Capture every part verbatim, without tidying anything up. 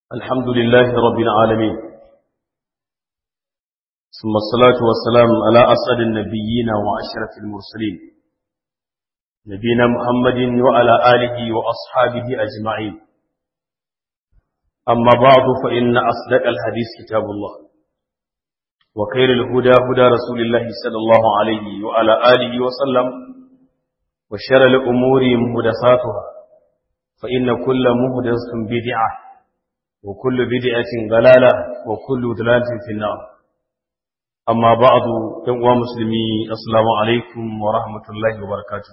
الحمد لله رب العالمين، ثم الصلاة والسلام على أسعد النبيين وأشرف المرسلين نبينا محمد وعلى آله وأصحابه أجمعين. أما بعد، فإن أصدق الحديث كتاب الله، وخير الهدى هدى رسول الله صلى الله عليه وعلى آله وسلم، وشر الأمور محدثاتها، فإن كل محدثة بدعة، وكل بدعة ضلالة، وكل ضلالة في النار. أما بعد، يا مسلمي، السلام عليكم ورحمة الله وبركاته.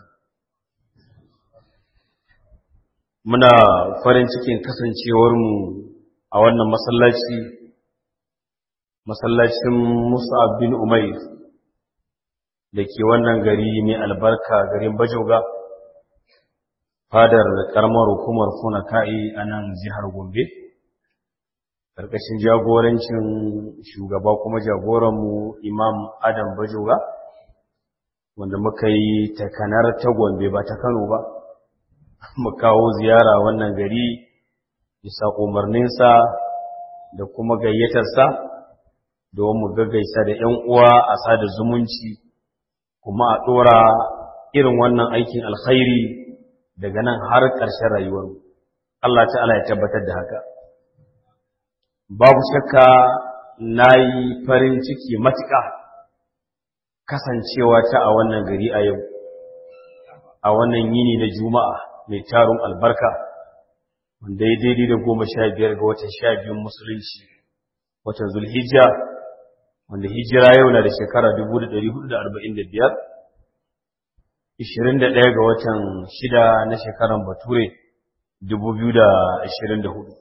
muna farin cikin kasancewarmu a wannan masallaci masallacin Mus'ab bin Umair da ke wannan gari mai albarka, garin Bajoga, fadar karamar hukumar Funaka'i a nan jihar Gombe, ƙarƙashin jagorancin shugaba kuma jagoranmu Imam Adam Bajoga, wanda muka yi takanar ta Gombe ba ta Kano ba, mu kawo ziyara wannan gari bisa umarninsa da kuma gayyatarsa don mu gaggaisa da ‘yan uwa a sada zumunci, kuma a ɗora irin wannan aikin alkhairi daga nan har ƙarshen rayuwarmu. Allah ta'ala ya tabbatar da haka. Babu shakka na yi farin ciki matuƙa kasancewa ta a wannan gari a yau, a wannan yini na Juma'a mai tarun albarka, wanda ya daidai da goma sha biyar ga watan sha biyun musulunci, watan Zulhijja, wanda hijira yau na da shekara dubu da ɗari hudu da arba'in da biyar, ishirin da ɗaya ga watan shida na shekaran Bature dubu biyu da ashirin da hudu.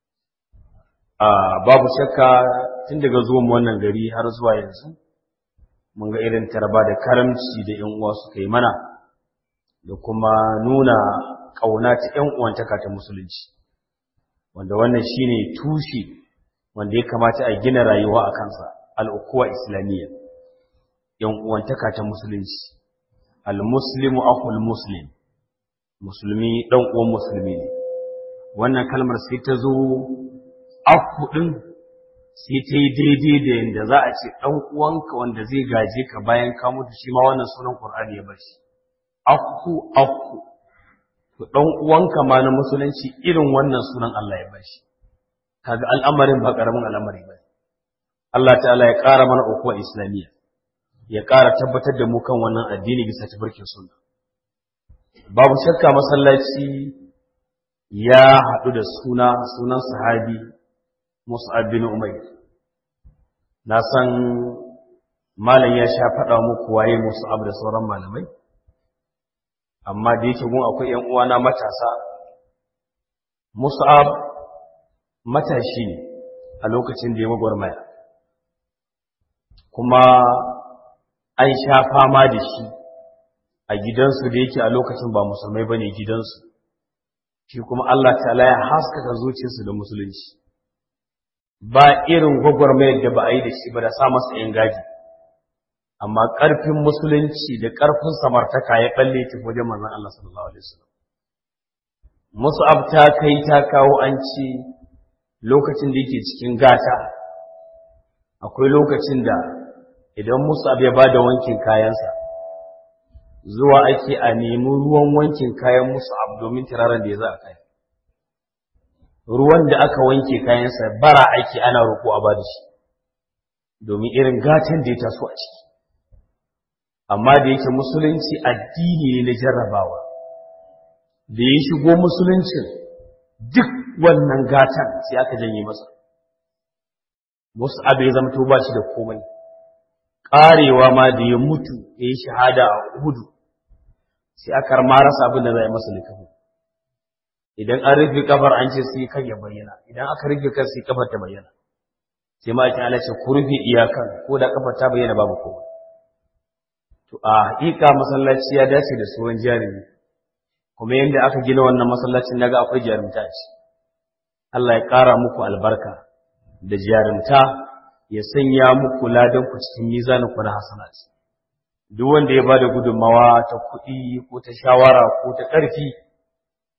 Babu shakka tun daga zuwan wannan gari har zuwa yanzu mun ga irin tarba da karamci da ƴan uwa suka yi mana, da kuma nuna ƙauna ta ƴan uwantaka ta musulunci, wanda wannan shine tushe wanda ya kamata a gina rayuwa a kansa, al'ukuwa islamiyya, ƴan uwantaka ta musulunci. Al-muslimu akhul muslim, musulmi dan uwan musulmi ne. Wannan kalmar sai ta zo akhu din sai ta yi daidai da yanda za a ce dan uwanka wanda zai gaje ka bayan ka mutu, shi ma wannan sunan Qur'ani ya bashi akhu akhu. To dan uwanka ma na musulunci irin wannan sunan Allah ya bashi. Kaga al'amarin ba karamin al'amari ba. Allah ta'ala ya ƙara mana ukuwa islamiyya, ya ƙara tabbatar da mu kan wannan addini bisa tabarkin sunna. Babu shakka masallaci ya haɗu da suna sunan sahabi Mus'ab bin Umair. Na san malam ya sha faɗa muku waye Mus'ab da sauran malamai, amma da yake gun akwai ƴan uwana matasa, Mus'ab matashi ne a lokacin da ya gwagwarmaya, kuma an sha fama da shi a gidansu da yake a lokacin ba musulmai bane gidansu, shi kuma Allah ta'ala ya haskaka zuciyarsu da musulunci. Ba irin gwagwarmayar da ba a yi da shi ba da sa masa yin gaji, amma ƙarfin musulunci da ƙarfin samartaka ya balle ta wajen manzon Allah sallallahu alaihi wasallam. Mus'ab ta kai ta kawo, an ce lokacin da yake cikin gata, akwai lokacin da idan Mus'ab ya bada wankin kayansa, zuwa ake a nemi ruwan wankin kayan Mus'ab domin turaren da ya za a kai. Ruwan da aka wanke kayansa bara ake ana roƙo a bada shi, domin irin gatan da ya taso a ciki. Amma da yake musulunci addini ne na jarrabawa, da ya shigo musuluncin duk wannan gatan sai aka janye masa. Mus'ab ya zama to ba shi da komai, ƙarewa ma da ya mutu ya yi shahada a Uhud, sai aka ma rasa abin da za a yi masa likafu. Idan an rufe kafar an ce sai kan ya bayyana, idan aka rufe kan sai kafar ta bayyana, sai ma ake ala ce ku rufe iyakan, ko da kafar ta bayyana babu kowa. To a haƙiƙa masallaci ya dace da tsohon jarumi, kuma yadda aka gina wannan masallacin naga akwai jarumta ce. Allah ya ƙara muku albarka da jarumta, ya sanya muku ladan ku cikin mizanin ku na hasanat. Duk wanda ya bada gudunmawa ta kuɗi ko ta shawara ko ta ƙarfi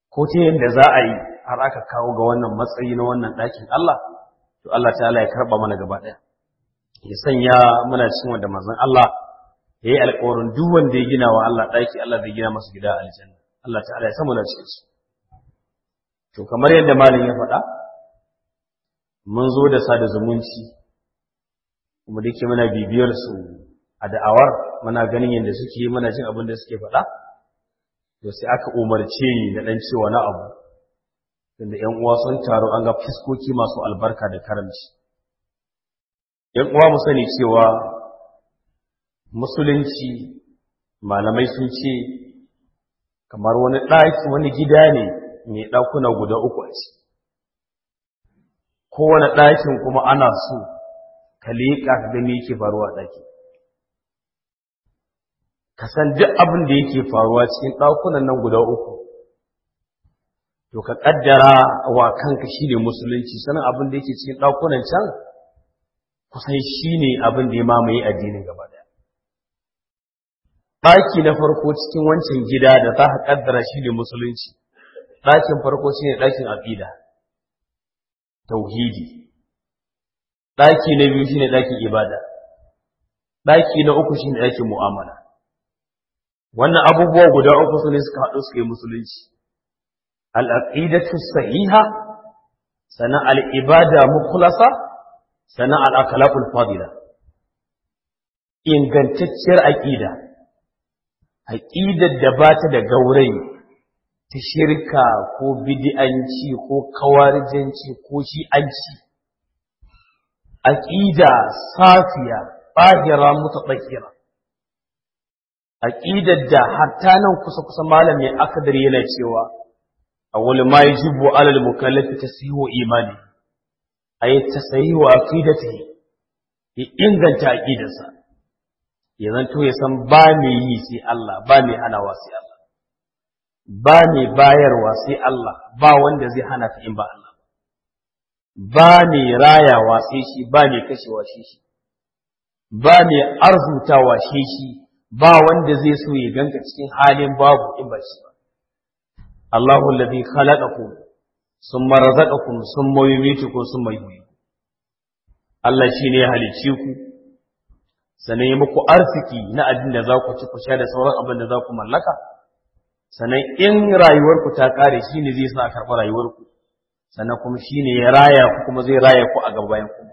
ko ta yadda za a yi har aka kawo ga wannan matsayi na wannan ɗakin Allah, to Allah ta'ala ya karɓa mana gaba ɗaya. Ya sanya muna cikin wanda manzon Allah ya yi alƙawarin duk wanda ya gina wa Allah ɗaki, Allah zai gina masa gida a aljanna. Allah ta'ala ya samu na cikin su. To kamar yadda malam ya faɗa, mun zo da sada zumunci, kuma da ke muna bibiyar su a da'awar, muna ganin yadda suke, muna jin abin da suke faɗa, to sai aka umarce ni da ɗan cewa na abu, tunda ‘yan uwa sun taru an ga fiskoki masu albarka da karamci. ‘Yan uwa mu sani cewa musulunci malamai sun ce kamar wani ɗaki, wani gida ne mai ɗakuna guda uku a ciki. Kowane ɗakin kuma ana so ka leƙa ka ga me yake faruwa a ɗakin. Ka san duk abin da yake faruwa cikin ɗakunan nan guda uku, to ka ƙaddara wa kanka shi ne musulunci, sanin abin da yake cikin ɗakunan can kusan shi ne abin da ya mamaye addinin gaba ɗaya. Ɗaki na farko cikin wancan gida da za ka ƙaddara shi ne musulunci, ɗakin farko shi ne ɗakin aƙida, tauhidi. Ɗaki na biyu shi ne ɗakin ibada, ɗaki na uku shi ne ɗakin mu'amala. Wannan abubuwa guda uku su ne suka haɗu suka yi musulunci. Al'aƙidatu sahiha, sannan al'ibada mukhlasa, sannan al'akalakul fadila. Ingantacciyar aƙida, aƙidar da ba ta da gaurayi, ta shirka ko bidi'anci ko kawarijanci ko shi'anci. Aƙida safiya, ɓahira, mutaɓakira. Aƙidar da hatta nan kusa-kusa malamin akadar yana cewa, awwal ma yajibu ala al-mukallafi tashihu imani, ay tashihu aqidatihi, ya inganta aqidarsa, ya zanto ya san ba me yi sai Allah, ba me hanawa sai Allah, ba me bayarwa sai Allah, ba wanda zai hana ka in ba Allah, ba me rayawa sai shi, ba me kashewa shi shi, ba me arzutawa shi shi, ba wanda zai so ya ganka cikin halin babu in ba shi ba. Allahu alladhi khalaqakum summa razaqakum summa yumitukum summa yuhyikum. Allah shine ya halicce ku, sannan ya muku arziki na abin da za ku ci ku sha da sauran abin da za ku mallaka, sannan in rayuwarku ta kare shine zai sa a karɓi rayuwarku, sannan kuma shine ya raya ku kuma zai raya ku a gaban ku.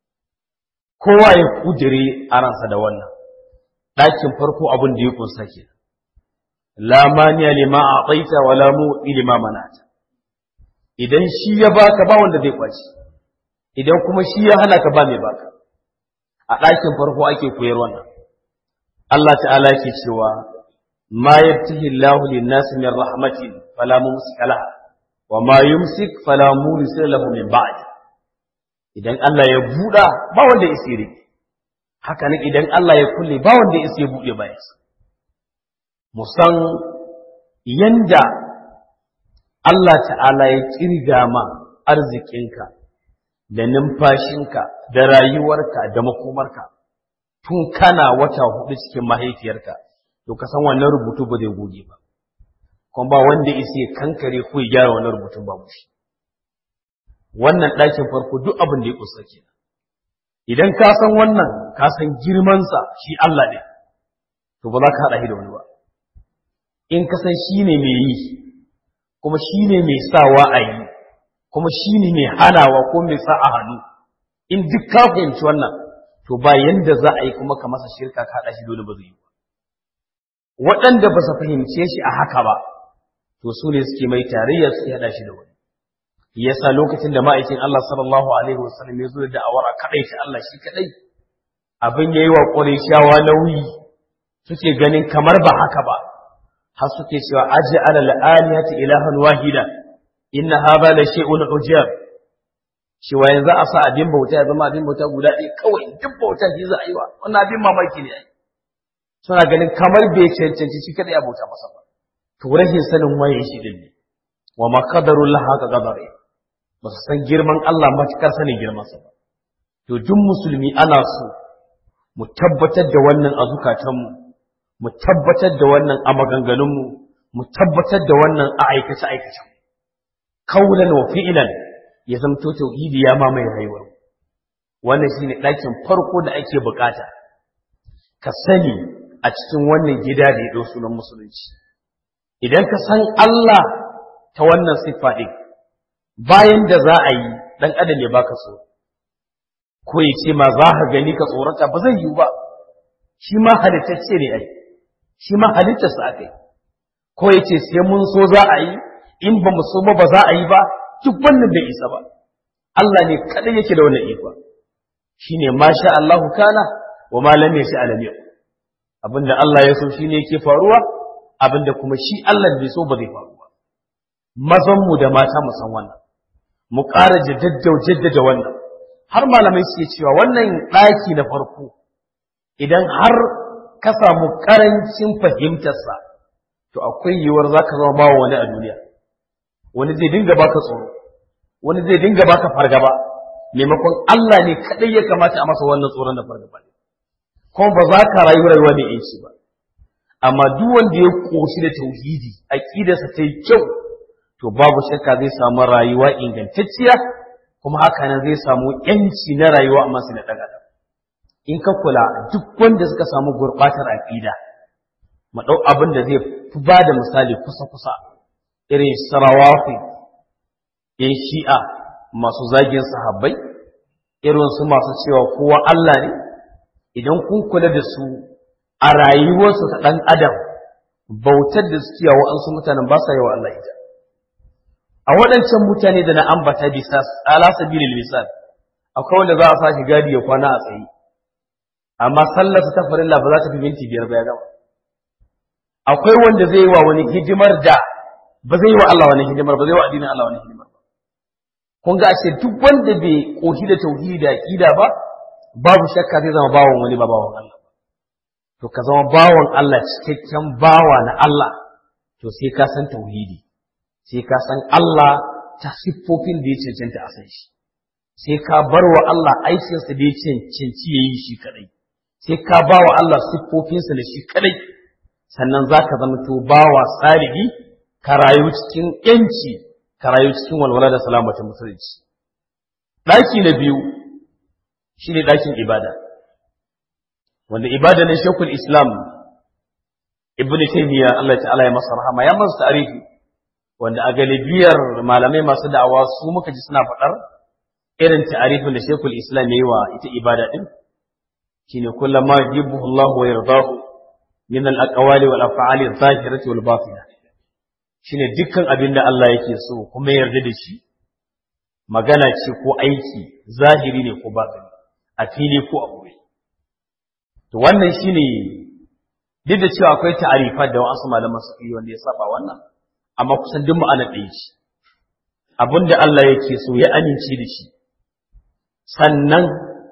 Kowa ya kudire a ransa da wannan. Ɗakin farko abin da ya kunsa ke, la maniya lima a'taita wa la mu'ti lima manata. Idan shi ya baka ba wanda zai kwaci, idan kuma shi ya hana ka ba mai baka. A ɗakin farko ake koyar wannan. Allah ta'ala yake cewa ma yabtihi Allahu lin-nasi min rahmatin fala mumsika laha wa ma yumsik fala mursila lahu min ba'd. Idan Allah ya buɗa ba wanda ya isire. Haka ne idan Allah ya kulle ba wanda ya isa ya buɗe bayansa. Mu san yanda Allah ta'ala ya kirga ma arzikinka da numfashinka da rayuwarka da makomarka tun kana wata hudu cikin mahaifiyarka, to ka san wannan rubutu ba zai goge ba. Kuma ba wanda ya isa ya kankare ko ya gyara wannan rubutun ba mushi. Wannan ɗakin farko duk abin da ya kusa kenan. Idan ka san wannan, ka san girmansa shi Allah ne, to ba za ka haɗa shi da wani ba. In ka san shi ne mai yi, kuma shi ne mai sawa a yi, kuma shi ne mai hanawa ko mai sa a hannu, in duk ka fahimci wannan, to ba yanda za a yi kuma ka masa shirka ka haɗa shi dole ba zai yi ba. Waɗanda ba su fahimce shi a haka ba, to su ne suke mai tarayya su haɗa shi da wani. Yasa lokacin da ma'aikin Allah sallallahu alaihi wasallam ya zo da da'awar a kadai ta Allah shi kadai, abin yayi wa Qurayshawa nauyi, suke ganin kamar ba haka ba, har suke cewa aj'al al-alihata ilahan wahida inna hadha la shay'un ujab. Cewa yanzu a sa abin bauta ya zama abin bauta guda ɗaya kawai, duk bauta shi za a yi wa, wannan abin mamaki ne ai. Suna ganin kamar bai cancanci shi kadai a bauta masa ba. To rashin sanin waye shi din ne. Wa ma qadarullah haka qadari. Ba su san girman Allah matukar sanin girmansa ba. To duk musulmi ana so mu tabbatar da wannan a zukatanmu, mu tabbatar da wannan a maganganunmu, mu tabbatar da wannan a aikace aikace kaulan wa fi'lan ya zamto tauhidi ya mamaye rayuwar wannan shine ɗakin farko da ake bukata ka sani a cikin wannan gida da ya dau sunan musulunci idan ka san Allah ta wannan siffa din bayan da za a yi dan adam ya baka so ko ya ce ma za ka gani ka tsorata ba zai yi ba shi ma halittacce ne ai shi ma halittarsa aka yi ko ya ce sai mun so za a yi in ba mu so ba ba za a yi ba duk wannan bai isa ba Allah ne kadai yake da wannan iko shine masha Allahu kana wa ma lam yasha lam yakun abinda Allah ya so shine yake faruwa abinda kuma shi Allah bai so ba zai faru ba mazan mu da mata mu san wannan mu ƙara jaddada jaddada wannan har malamai suke cewa wannan ɗaki na farko idan har ka samu ƙarancin fahimtarsa to akwai yiwuwar za ka zama bawa wani a duniya wani zai dinga baka tsoro wani zai dinga baka fargaba maimakon Allah ne kaɗai ya kamata a masa wannan tsoron da fargaba ne kuma ba za ka rayu rayuwa da yanci ba amma duk wanda ya ƙoshi da tauhidi aƙidarsa ta yi kyau to babu shakka zai samu rayuwa ingantacciya kuma haka nan zai samu yanci na rayuwa amma sai na daga in ka kula duk wanda suka samu gurbatar aqida mu dau abin da zai fi bada misali kusa kusa irin sarawafi in shi'a masu zagin sahabbai irin su masu cewa kowa Allah ne idan kun kula da su a rayuwarsu ta dan adam bautar da suke yawa an su mutanen ba sa yawa Allah ita a waɗancan mutane da na ambata bisa ala sabilil misal akwai wanda za a sashi gadi ya kwana a tsaye amma sallar ta farilla ba za ta fi minti biyar ba ya gama akwai wanda zai yi wa wani hidimar da ba zai yi wa Allah wani hidimar ba zai yi wa addinin Allah wani hidimar ba kun ga ashe duk wanda bai koshi da tauhidi da aqida ba babu shakka zai zama bawon wani ba bawon Allah to ka zama bawon Allah cikakken bawa na Allah to sai ka san tauhidi sai ka san Allah ta siffofin da ya cancanta a san shi sai ka bar wa Allah aikinsa da ya cancanci ya yi shi kadai sai ka ba wa Allah siffofinsa da shi kadai sannan za ka zama to bawa tsarihi ka rayu cikin yanci ka rayu cikin walwala da salamatin musulunci ɗaki na biyu shine ɗakin ibada wanda ibada ne shekul islam ibnu taymiya Allah ta'ala ya masa rahama ya masa tarihi wanda a galibiyar malamai masu da'awa su muka ji suna faɗar irin ta'arifin da Sheikhul Islam yayi wa ita ibada din shine kullama yuhibbu Allah wa yardahu min al-aqwali wal af'ali adh-dhahirati wal batinah shine dukkan abin da Allah yake so kuma yarda da shi magana ce ko aiki zahiri ne ko batini a fili ko a boye to wannan shine duk da cewa akwai ta'arifat da wasu malaman su yi wanda ya saba wannan amma kusan duk ma'ana ɗaya ce abinda Allah yake so ya amince da shi sannan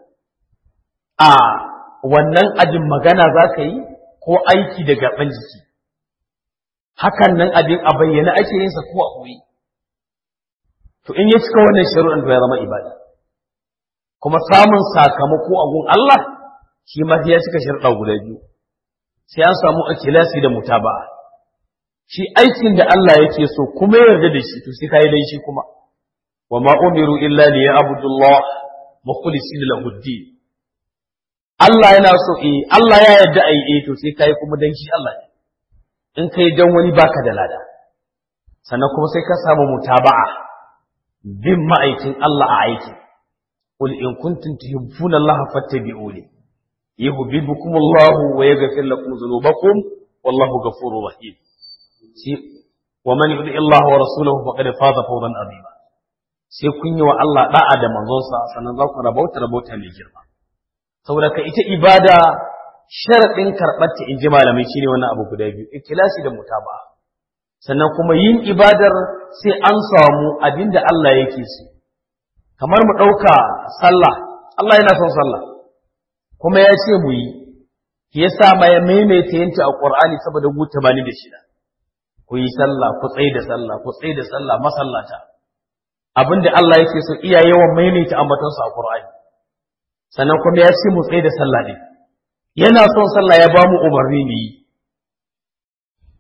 a wannan ajin magana za ka yi ko aiki da gaban jiki hakan nan abin a bayyana ake yin sa ko a koyi to in ya cika wannan shari'an to ya zama ibada kuma samun sakamako a gun Allah shi ma ya cika sharuɗa guda biyu sai an samu ikhlasi da mutaba'a shi aikin da Allah yake so kuma yarda da shi to sai kai dai shi kuma wa ma umiru illa li ya'budullah mukhlisina lahu ad-din Allah yana so eh Allah ya yarda ai eh to sai kai kuma dan shi Allah ne in kai dan wani baka da lada sannan kuma sai ka samu mutaba'a bin ma'aikin Allah a aiki qul in kuntum tuhibbuna Allah fattabi'uni yuhibbukumullahu wa yaghfir lakum dhunubakum wallahu ghafurur rahim wa man yuti Allah wa rasulahu faqad faza fawzan azima sai kun yi wa Allah da'a da manzonsa sannan za ku rabauta rabauta mai girma saboda ka ita ibada sharadin karbar ta inji malamai shine wannan abu guda biyu ikhlasi da mutaba'a sannan kuma yin ibadar sai an samu abinda Allah yake so kamar mu dauka sallah Allah yana son sallah kuma ya ce mu yi yasa ma ya maimaita yinta a Qur'ani saboda gu tamanin da shida ku yi sallah ku tsaye da sallah ku tsaye da sallah masallata abinda Allah yake so iya yawan maimaita ambaton sa a Qur'ani sannan kuma ya ce mu tsaye da sallah ne yana son sallah ya ba mu umarni ne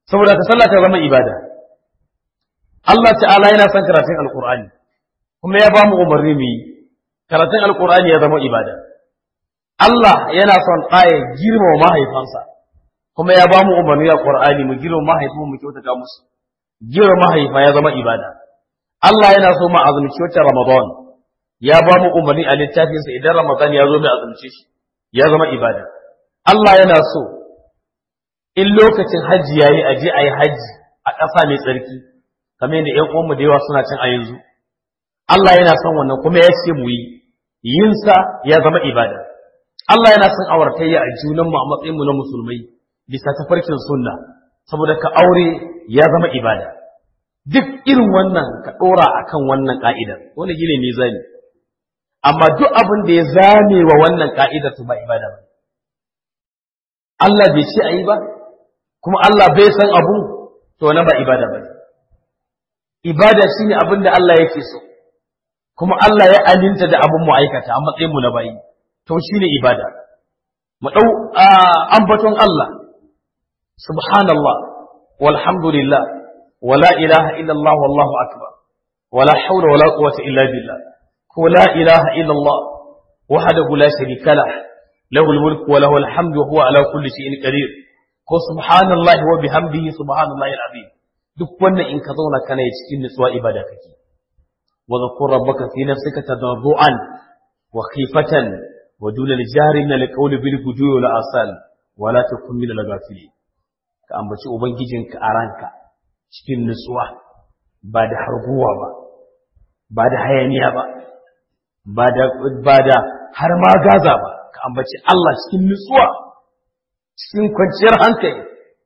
saboda ka sallah ta zama ibada. Allah ta'ala yana son karatun alqur'ani kuma ya ba mu umarni mu yi karatun alqur'ani ya zama ibada. Allah yana son ɗaya girmama mahaifansa kuma ya ba mu umarni a Qur'ani mu girmama mahaifanmu mu kyautata musu. Girmama mahaifa ya zama ibada. Allah yana so mu azumci wata Ramadan ya ba mu umarni a littafinsa idan Ramadan ya zo mu azumce shi ya zama ibada. Allah yana so in lokacin hajji yayi aje ayi hajji a ƙasa mai tsarki kamar yadda ƴan uwanmu da yawa suna cin a yanzu. Allah yana son wannan kuma ya ce mu yi yin sa ya zama ibada. Allah yana son auratayya a junanmu a matsayinmu na musulmai bisa tafarkin sunna saboda ka aure ya zama ibada. Duk irin wannan ka ɗora akan wannan ka'idar wani gine ne zani. Amma duk abin da ya zame wa wannan ka'idar to ba ibada ba. Allah bai ce a yi ba kuma Allah bai san abu to wannan ba ibada ba. Ibada shine abin da Allah yake so kuma Allah ya aminta da abin mu aikata a matsayinmu na bayi. To shi ne ibada, mu ɗau ambaton Allah, subhanallah, walhamdulillah, wala ilaha illallah wallahu akbar, wala haula wala quwwata illa billah, ko la ilaha illallah, wahdahu la sharika lah, lahul mulku wa lahul hamdu wa huwa ala kulli shay'in qadir, ko subhanallahi wa bihamdihi subhanallahi alazim. Duk wannan in ka zauna kana cikin nutsuwa ibada kake. Wa zakur rabbaka fi nafsika tadarruan wa khifatan ودون الجار من القول بالغدو والآصال ولا تكن من الغافلين ka ambaci ubangijinka a ranka cikin nutsuwa ba da harguwa ba ba da hayaniya ba ba da ba da har ma gaza ba ka ambaci Allah cikin nutsuwa cikin kwanciyar hankali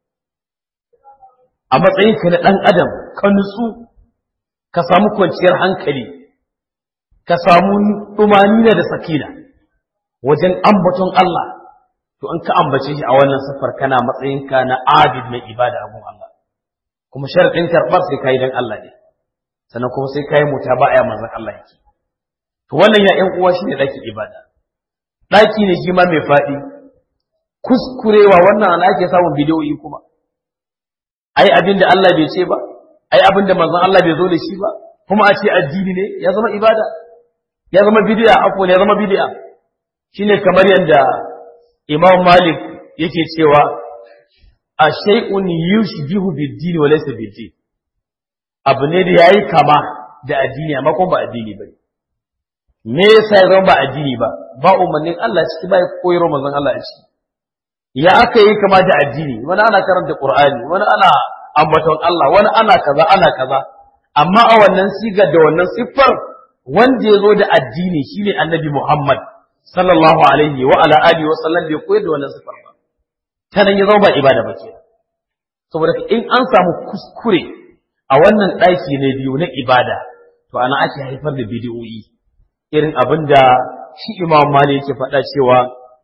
a matsayinka na dan adam ka nutsu ka samu kwanciyar hankali ka samu tumanina da sakina wajen ambaton Allah, to in ka ambace shi a wannan safar kana matsayinka na abid mai ibada a gun Allah. Kuma sharaɗin karɓar sai ka yi don Allah ne, sannan kuma sai ka yi muta ba a yi manzan Allah yake. To wannan ya ‘yan uwa shi ne ɗakin ibada. Ɗaki ne shi ma mai faɗi, kuskurewa wannan ana ake samun bidiyoyi kuma. Ai abin da Allah bai ce ba, ai abin da manzan Allah bai zo da shi ba, kuma a ce addini ne ya zama ibada, ya zama bidiya, afo ne ya zama bidiya. Shine kamar yadda Imam Malik yake cewa a shay'un yushbihu bid-din wa laysa bid-din. Abu ne da yayi kama da addini amma kuma ba addini bane. Me yasa ya zama ba addini ba? Ba umarnin Allah ciki ba koyarwa manzon Allah ciki. Ya aka yi kama da addini, wani ana karanta Qur'ani, wani ana ambaton Allah, wani ana kaza ana kaza. Amma a wannan sigar da wannan siffar wanda ya zo da addini shine Annabi Muhammad sallallahu alaihi wa ala alihi wa sallam bai koyar da wannan sifar ba ta nan ya zama ba ibada ba ke saboda in an samu kuskure a wannan ɗaki na biyu na ibada to ana ake haifar da bidiyoyi irin abin da shi Imam Malik yake faɗa cewa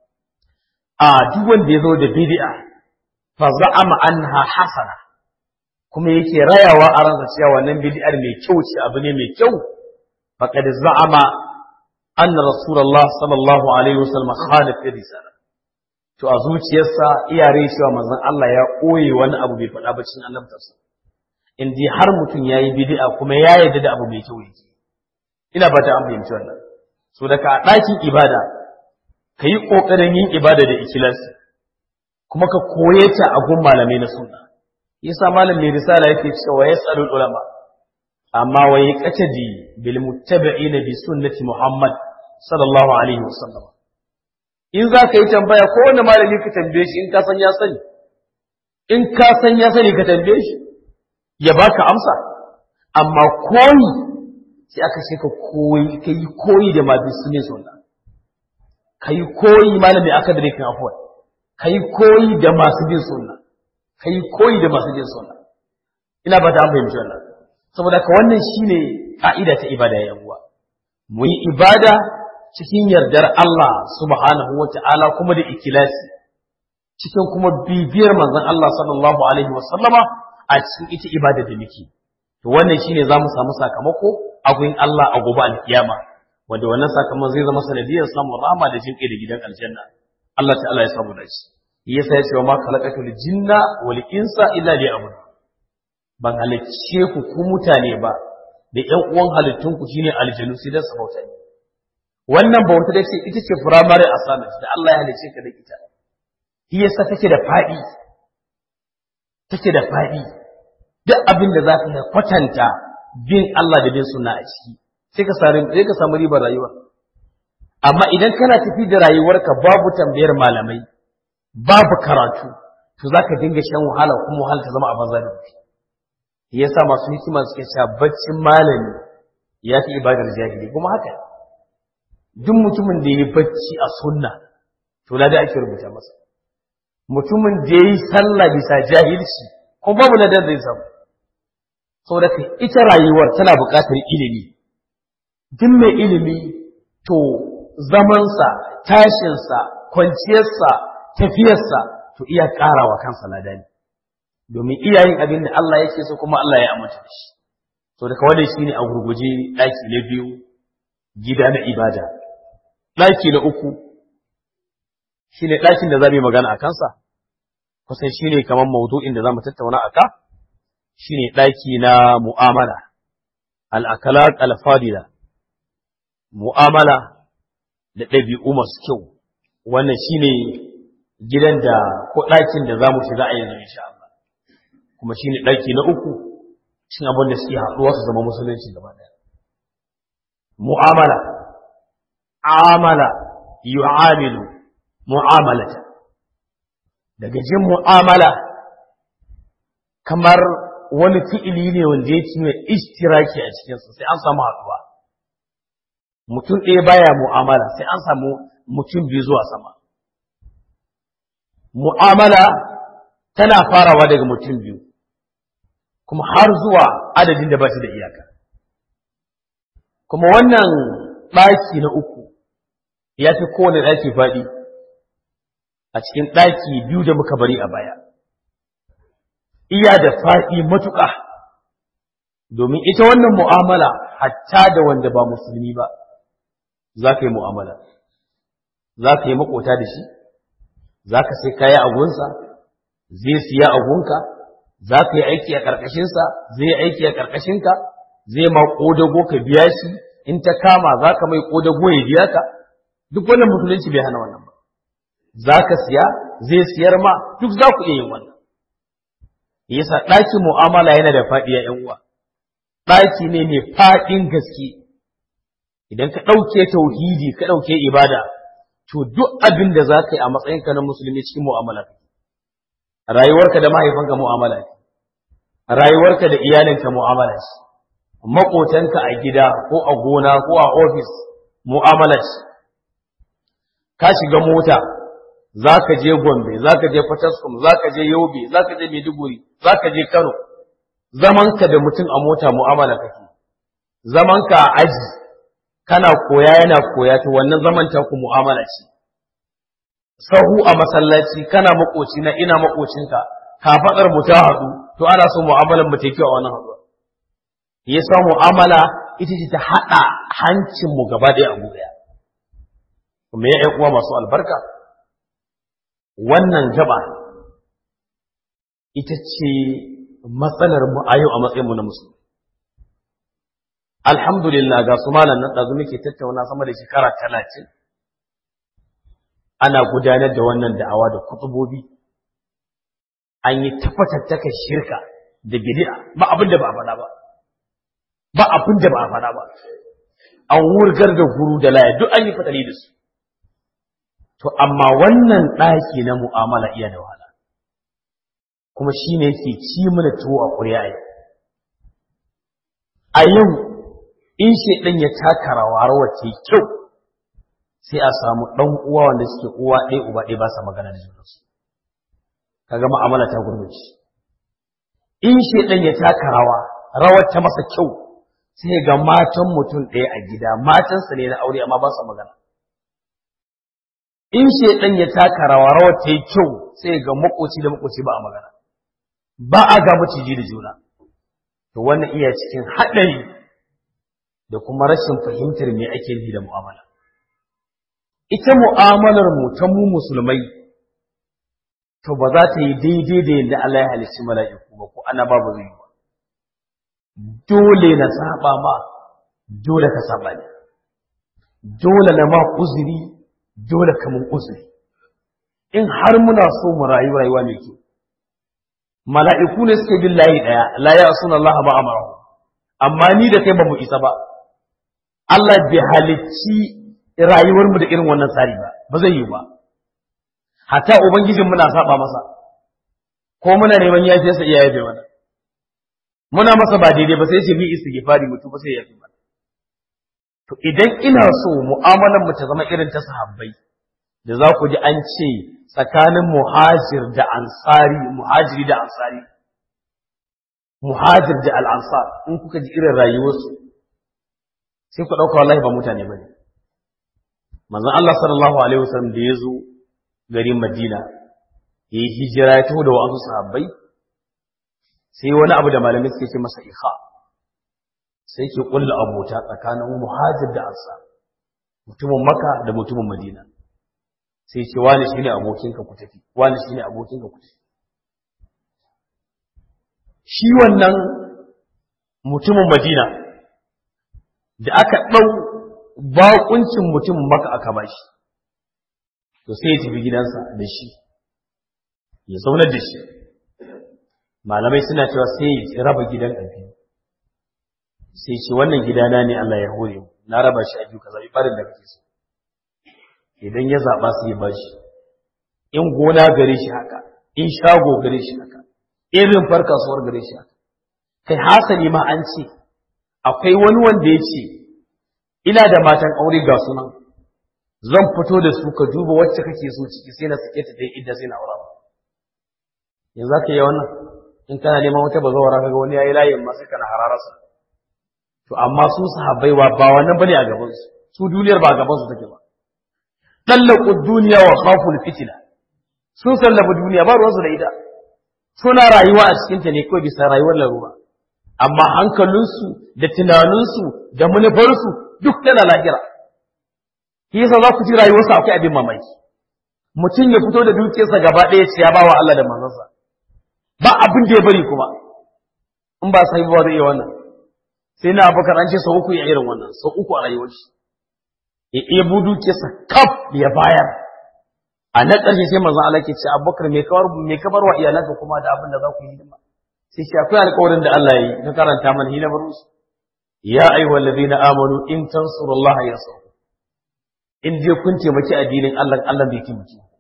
a duk wanda ya zo da bid'a fa za'ama anha hasana kuma yake rayawa a ransa cewa wannan bid'ar mai kyau ce abu ne mai kyau faqad za'ama أن رسول الله صلى الله عليه وسلم خالف الرسالة to a zuciyarsa iyare cewa manzon Allah ya koye wani abu bai faɗa ba cikin annabtarsa in dai har mutum yayi bid'a kuma ya yarda da abu mai kyau yake ina ba ta an fahimci wannan so daga a ɗakin ibada kayi kokarin yin ibada da ikhlasi kuma ka koye ta a gun malamai na sunna yasa malam mai risala yake cewa yasalul ulama amma wa yaqtadi bil muttabi'ina bi sunnati Muhammad sallallahu alaihi wasallam in za ka yi tambaya ko wanda malami ka tambaye shi in ka san ya sani in ka san ya sani ka tambaye shi ya baka amsa amma koyi sai aka ce ka koyi kai koyi da mabi sunne sunna kai koyi malami aka dare kan afwa kai koyi da masu bin sunna kai koyi da masu bin sunna ina ba ta fahimci wannan saboda ka wannan shine ka'ida ta ibada ya uwa mu yi ibada cikin yardar Allah subhanahu wata'ala kuma da ikhlasi cikin kuma bibiyar manzon Allah sallallahu alaihi wasallama a cikin ita ibada da muke to wannan shine zamu samu sakamako a gurin Allah a gobe alkiyama wanda wannan sakamakon zai zama sanadiyar samun rahama da jinƙai da gidan aljanna Allah ta'ala ya samu dace yasa ya ce wa ma khalaqatul jinna wal insa illa liya'budun. Ban halicce ku ku mutane ba da ƴan uwan halittun ku shine aljanu sai dan su bauta ne. Wannan bauta da ce ita ce primary assignment da Allah ya halicce ka da ita. Shi yasa take da fadi. Take da fadi. Duk abin da za ka yi kwatanta bin Allah da bin sunna a ciki sai ka samu sai ka samu ribar rayuwa. Amma idan kana tafi da rayuwarka babu tambayar malamai babu karatu to zaka dinga shan wahala kuma wahala ta zama a banza da kai. Yasa masu hikima suke cewa baccin malami ya fi ibadar jahili kuma haka duk mutumin da yayi bacci a sunna to lada ake rubuta masa. Mutumin da yayi sallah bisa jahilci kuma babu ladan zai samu. Saboda ita rayuwar tana buƙatar ilimi. Duk mai ilimi to zamansa, tashinsa, kwanciyarsa, tafiyarsa to iya ƙarawa kansa lada ne. Domin iyayen abin da Allah yake so kuma Allah ya amince da shi. To daga wannan shine a gurguje ɗaki na biyu gida na ibada. Ɗaki na uku shine ɗakin da za mu yi magana a kansa. Kusan shine kamar maudu'in da za mu tattauna a ka. Shine ɗaki na mu'amala. Al-akhlaq al-fadila. Mu'amala da ɗabi'u masu kyau. Wannan shine gidan da ko ɗakin da za mu shiga a yanzu insha Allah. Kuma shine ɗaki na uku cin abin da suke haɗuwa su zama musulunci gaba ɗaya. Mu'amala. Amala yu'amilu mu'amalata. Daga jin mu'amala kamar wani fi'ili ne wanda yake mai ishtiraki a cikinsa sai an samu haɗuwa. Mutum ɗaya baya mu'amala sai an samu mutum biyu zuwa sama. Mu'amala tana farawa daga mutum biyu kuma har zuwa adadin da ba shi da iyaka. Kuma wannan ɗaki na uku ya fi kowane ɗaki faɗi a cikin ɗaki biyu da muka bari a baya. Iya da faɗi matuƙa domin ita wannan mu'amala hatta da wanda ba musulmi ba za ka yi mu'amala. Za ka yi maƙota da shi, za ka sai kaya a gunsa, zai siya a gunka, za ka yi aiki a ƙarƙashinsa, zai yi aiki a ƙarƙashinka, zai ma ƙodago ka biya shi, in ta kama za ka mai ƙodago ya biya ka, duk wannan musulunci bai hana wannan ba. Za ka siya, zai siyar ma, duk za ku iya yin wannan. Yasa ɗakin mu'amala yana da faɗi ya uwa. Ɗaki ne mai faɗin gaske. Idan ka ɗauke tauhidi, ka ɗauke ibada, to duk abin da za ka yi a matsayinka na musulmi cikin mu'amala. Rayuwarka da mahaifanka mu'amala ce. Rayuwarka da iyalinka mu'amala ce. Maƙotanka a gida ko a gona ko a ofis mu'amala ce. Ka shiga mota, za ka je Gombe, za ka je Fataskum, za ka je Yobe, za ka je Maiduguri, za ka je Kano. Zamanka da mutum a mota mu'amala kake. Zamanka a aji, kana koya yana koya, to wannan zaman ta ku mu'amala ce. Sahu a masallaci, kana makoci na ina makocinka, kafaɗar mu ta haɗu, to ana so mu'amalar mu ta kyau a wannan haɗuwa. Yasa mu'amala ita ce ta haɗa hancin mu gaba ɗaya a ɗaya. Kuma ya ƴan uwa masu albarka, wannan gaba ita ce matsalar mu a yau a matsayin mu na musulmi. Alhamdulillah ga su malam nan ɗazu muke tattauna sama da shekara talatin. Ana gudanar da wannan da'awa da kutubobi. An yi tafatattaka shirka da bid'a ba abin da ba a faɗa ba. Ba abin da ba a faɗa ba. An wurgar da guru da laya duk an yi fatali da su. To amma wannan ɗaki na mu'amala iya da wahala. Kuma shi ne yake ci mana tuwo a ƙuri'a yau. A yau in shaidan ya taka rawa rawar ta kyau sai a samu ɗan uwa wanda suke uwa ɗaya uba ɗaya ba sa magana da junansu. Kaga mu'amala ta gurbace. In shaidan ya taka rawa rawar ta masa kyau sai ga matan mutum ɗaya a gida matansa ne na aure amma ba sa magana. In shaidan ya taka rawa rawar ta yi kyau sai ga makoci da makoci ba a magana. Ba a ga maciji da juna. To wannan iya cikin haɗari da kuma rashin fahimtar me ake yi da mu'amala. Ita mu'amalar mu ta mu musulmai to ba za ta yi daidai da yadda Allah ya halicci mala'iku ba ko ana babu zai ba. Dole na saba ma, dole ka saba ne. Dole na ma uzuri, dole ka mun uzuri. In har muna so mu rayu rayuwa mai kyau. Mala'iku ne suke bin layi ɗaya, la ya suna Allah ba amara. Amma ni da kai ba mu isa ba. Allah bai halicci rayuwarmu da irin wannan tsari ba, ba zai yi ba. Hatta Ubangijin muna saba masa, ko muna neman yafiyarsa iya yafe mana. Muna masa ba daidai ba sai ce mi istighfari mutu ba sai ya fi mana. To idan ina so mu'amalar mu ta zama irin ta sahabbai, da za ku ji an ce tsakanin muhajir da ansari, muhajiri da ansari, muhajir da al'ansar, in kuka ji irin rayuwarsu, sai ku ɗauka wallahi ba mutane ba ne. Manzon Allah sallallahu Alaihi wasallam da ya zo garin Madina, ya yi hijira ya taho da wa'ansu sahabbai, sai wani abu da malamai suke ce masa ikha, sai ke ƙulla abota tsakanin muhajir da ansar, mutumin Makka da mutumin Madina. Sai ce wani shi ne abokinka ku tafi, wani shi ne abokinka ku tafi. Shi wannan mutumin Madina, da aka ɗau baƙuncin mutumin Makka aka ba shi, to sai ya tafi gidansa da shi, ya zaunar da shi. Malamai suna cewa sai ya raba gidan a biyu, sai ce wannan gidana ne Allah ya hore mu, na raba shi a biyu ka zaɓi ɓarin da kake so. Idan ya zaɓa su yi ba shi, in gona gare shi haka, in shago gare shi haka, in rumfar kasuwar gare shi haka. Kai hasali ma an ce, akwai wani wanda ya ce, ina da matan aure ga sunan, zan fito da su ka duba wacce kake so ciki sai na sake ta dai idda sai na aura. Yanzu aka yi wannan, in kana neman wata bazawara kaga wani yayi layin ma sai kana hararsa. To amma su sahabbai ba wannan bane a gaban su, su duniyar ba a gaban su take ba. Tallaqu duniya wa khaful fitna, sun sallaba duniya ba ruwansu da ita, suna rayuwa a cikin ta ne kawai bisa rayuwar larura, amma hankalinsu da tunaninsu da manufarsu duk tana lahira. Shi yasa za ku ji rayuwarsa akwai abin mamaki. Mutum ya fito da dukiyarsa gaba ɗaya ce ya bawa Allah da manzansa, ba abin da ya bari kuma, in ba sai ba zai iya wannan. Sai na Abubakar an ce sau uku ya irin wannan, sau uku a rayuwar shi. Ya iya dukiyarsa kaf ya bayar. A na ƙarshe sai manzon Allah ke ce Abubakar me kawar me ka bar wa iyalanka kuma da abin da za ku yi hidima. Sai shi akwai alƙawarin da Allah ya yi ka karanta mana hina bar musu. Ya ayyuhal ladina amanu in tansurullaha yansurkum. In dai kun taimaki addinin Allah, Allah bai taimaki ku.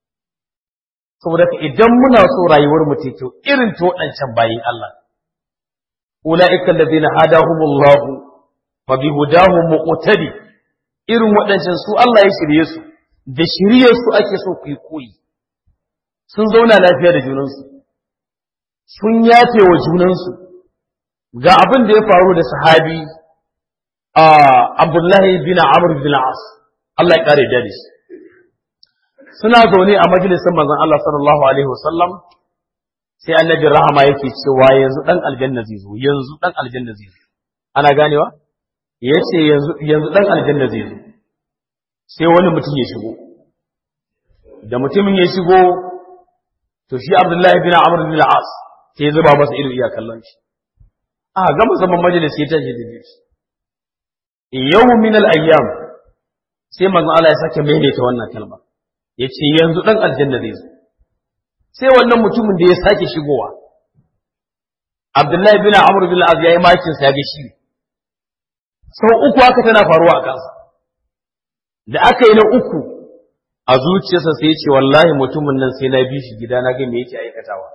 Saboda idan muna so rayuwar mu ta kyau irin ta waɗancan bayin Allah. Ulaika alladhina hadahumullahu fa bihudahum muqtadi. Irin waɗancan su Allah ya shirye su, da shiryar su ake so ku yi koyi. Sun zauna lafiya da junansu, sun yafe wa junansu. Ga abin da ya faru da sahabi a Abdullahi bin Amr bin As, Allah ya kare da shi. Suna zaune a majalisar manzon Allah sallallahu alaihi wasallam, sai annabi rahama yake cewa yanzu dan aljanna zai zo, yanzu dan aljanna zai zo. Ana ganewa? Yace yanzu yanzu dan aljanna zai zo. Sai wani mutum ya shigo. Da mutumin ya shigo, to shi Abdullahi bin Amr bin Al-As sai zuba masa ido iya kallon shi. Ah, ga musamman majalisi ya tashi da shi. Yawm min al-ayyam, sai manzon Allah ya sake maimaita wannan kalma. Yace yanzu dan aljanna zai zo. Sai wannan mutumin da ya sake shigowa, Abdullahi bin Amr bin Al-As yayi makin sa ga shi. Sau uku haka tana faruwa a kansa. Da aka yi na uku, a zuciyarsa sai ya ce wallahi mutumin nan sai na bi shi gida na ga me yake aikatawa.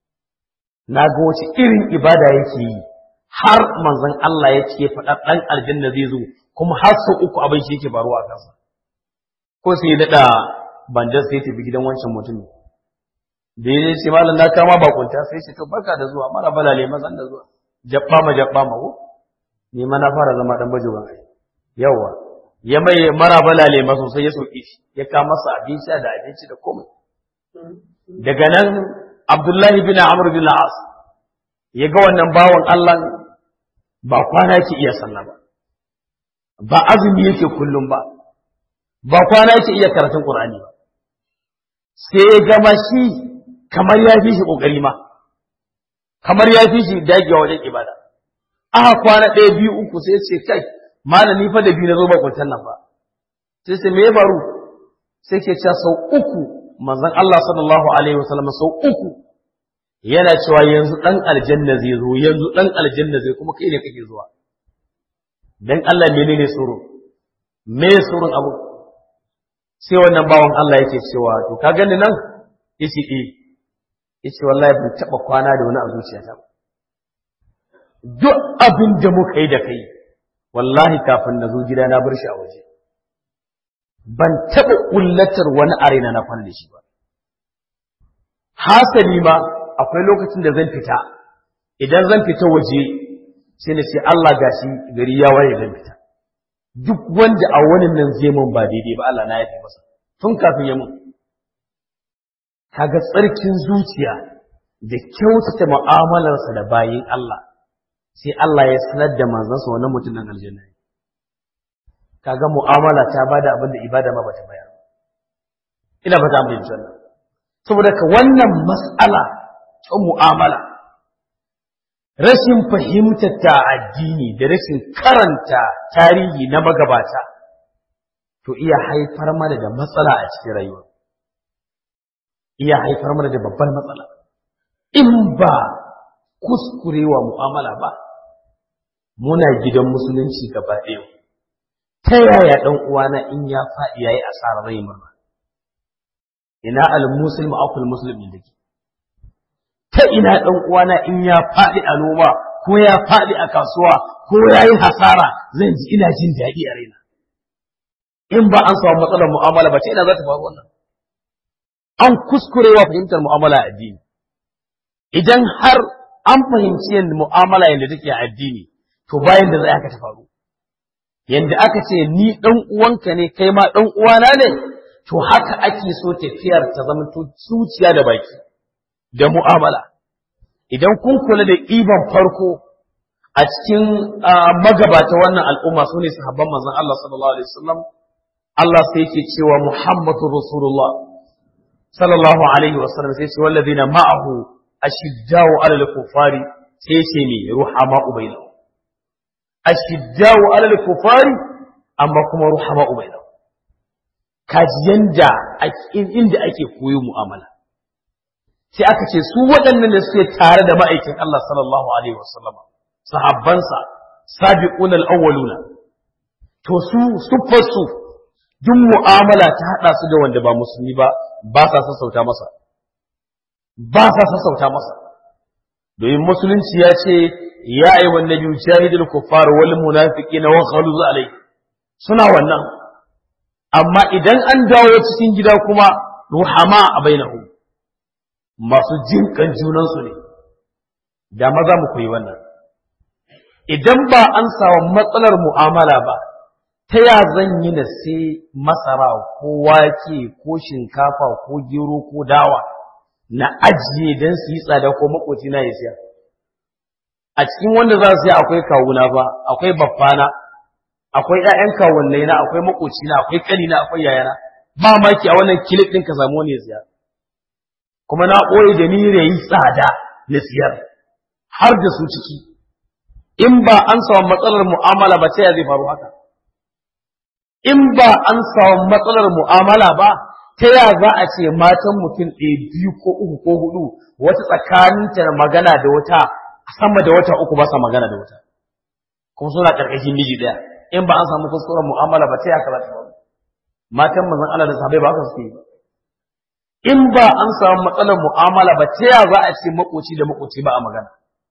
Na ga wace irin ibada yake yi, har manzon Allah yake faɗa ɗan aljanna zai zo, kuma har sau uku abin shi yake faruwa a kansa. Ko sai ya daɗa bandan sai ya tafi gidan wancan mutumin. Da ya ce malam na kama bakunta sai ya ce to barka da zuwa, mara balale mazan da zuwa. Jabba ma jabba ma ko? Ni ma na fara zama dan bajogan ai. Yawa. Ya mai mara balale ma sosai ya soke shi, ya ka masa abinci da abinci da komai. Daga nan Abdullahi bin Amr bin Al-As ya ga wannan bawan Allah ba kwana yake iya sallah ba, ba azumi yake kullum ba, ba kwana yake iya karatun Qur'ani ba. Sai ya gama shi kamar ya fi shi kokari ma kamar ya fi shi dagewa wajen ibada aka kwana ɗaya biyu uku sai ce kai malami fa da biyu na zo bakwantan nan ba sai sai me ya faru sai ke cewa sau uku manzon Allah sallallahu alaihi wasallam sau uku yana cewa yanzu dan aljanna zai zo yanzu dan aljanna zai kuma kai ne kake zuwa dan Allah menene suru me surun abu sai wannan bawon Allah yake cewa to ka gani nan yace eh yace wallahi ban taba kwana da wani a zuciyata ba duk abin da muka yi da kai wallahi kafin na zo gida na bar shi a waje ban taɓa ƙullatar wani arena na kwana da shi ba hasali ma akwai lokacin da zan fita idan zan fita waje sai na ce Allah gashi gari ya waye zan fita duk wanda a wani nan zai mun ba daidai ba Allah na yafe masa tun kafin ya mun kaga tsarkin zuciya da kyautata mu'amalarsa da bayin Allah sai Allah ya sanar da manzansa wannan mutum nan aljanna kaga mu'amala ta bada abin da ibada ma bata bayar ina fata mun yi wannan saboda ka wannan mas'ala ta mu'amala rashin fahimtar ta addini da rashin karanta tarihi na magabata to iya haifar mana da matsala a cikin rayuwa iya haifar mana da babbar matsala in ba kuskurewa mu'amala ba muna gidan musulunci gaba ɗaya ta yaya ɗan uwana in ya faɗi yayi asarar rai murna ina al-muslimu aqul muslimin dake ta ina ɗan uwana in ya faɗi a noma ko ya faɗi a kasuwa ko yayi hasara zan ji ina jin daɗi a raina in ba an samu matsalar mu'amala ba ta ina za ta faru wannan an kuskurewa fahimtar mu'amala a addini idan har an fahimci yadda mu'amala yadda take a addini to bayan da zai aka ta faru yanda aka ce ni dan uwanka ne kai ma dan uwana ne to haka ake so tafiyar ta zama to zuciya da baki da mu'amala idan kun kula da iban farko a cikin magabata wannan al'umma sune sahabban manzon Allah sallallahu alaihi wasallam Allah sai yake cewa Muhammadur Rasulullah sallallahu alaihi wasallam sai ce walladina ma'ahu ashiddau 'alal kufari sai ce ne ruhama ubayna ashiddau 'alal kufari amma kuma ruhama ubayna kaji yanda inda ake koyo mu'amala sai aka ce su waɗannan da suke tare da ma'aikin Allah sallallahu alaihi wasallam sahabbansa sabiquna al-awwaluna to su sufarsu duk mu'amala ta hada su da wanda ba musulmi ba ba sa sassauta masa ba sa sassauta masa domin musulunci ya ce ya ayyuhan nabiyyu jahidul kuffar wal munafiqina wa ghaluz alayhi suna wannan amma idan an dawo cikin gida kuma ruhama a bainahum masu jinkan junansu ne da maza mu koyi wannan idan ba an samu matsalar mu'amala ba ta ya zan yi na sai masara ko wake ko shinkafa ko gero ko dawa na ajiye don su yi tsada ko makoci na ya siya a cikin wanda za su yi akwai kawuna ba akwai baffana akwai ƴaƴan kawunnai na akwai makoci na akwai kani na akwai yayana ba maki a wannan kilif din ka samu wani ya siya kuma na ɓoye da ni yi tsada na siyar har da su ciki in ba an samu matsalar mu'amala ba sai ya zai faru haka in ba an samu matsalar mu'amala ba ta ya za a ce matan mutum ɗaya biyu ko uku ko hudu wata tsakaninta da magana da wata sama da wata uku ba sa magana da wata kuma suna ƙarƙashin miji ɗaya in ba an samu kuskuren mu'amala ba ta ya za ta faru matan manzon Allah da sahabbai ba haka suke yi ba in ba an samu matsalar mu'amala ba ta ya za a ce makoci da makoci ba a magana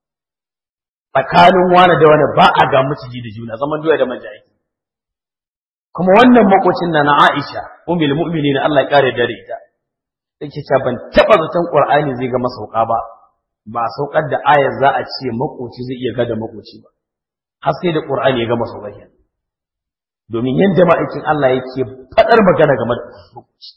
tsakanin wani da wani ba a ga miciji da juna zaman doya da manja ake kuma wannan makocin na na Aisha ummul mu'minin Allah ya kare da ita take cewa ban taba zaton Qur'ani zai ga masauka ba ba saukar da ayar za a ce makoci zai iya gada makoci ba har sai da Qur'ani ya ga masauka kenan domin yanda ma'aikin Allah yake fadar magana game da makoci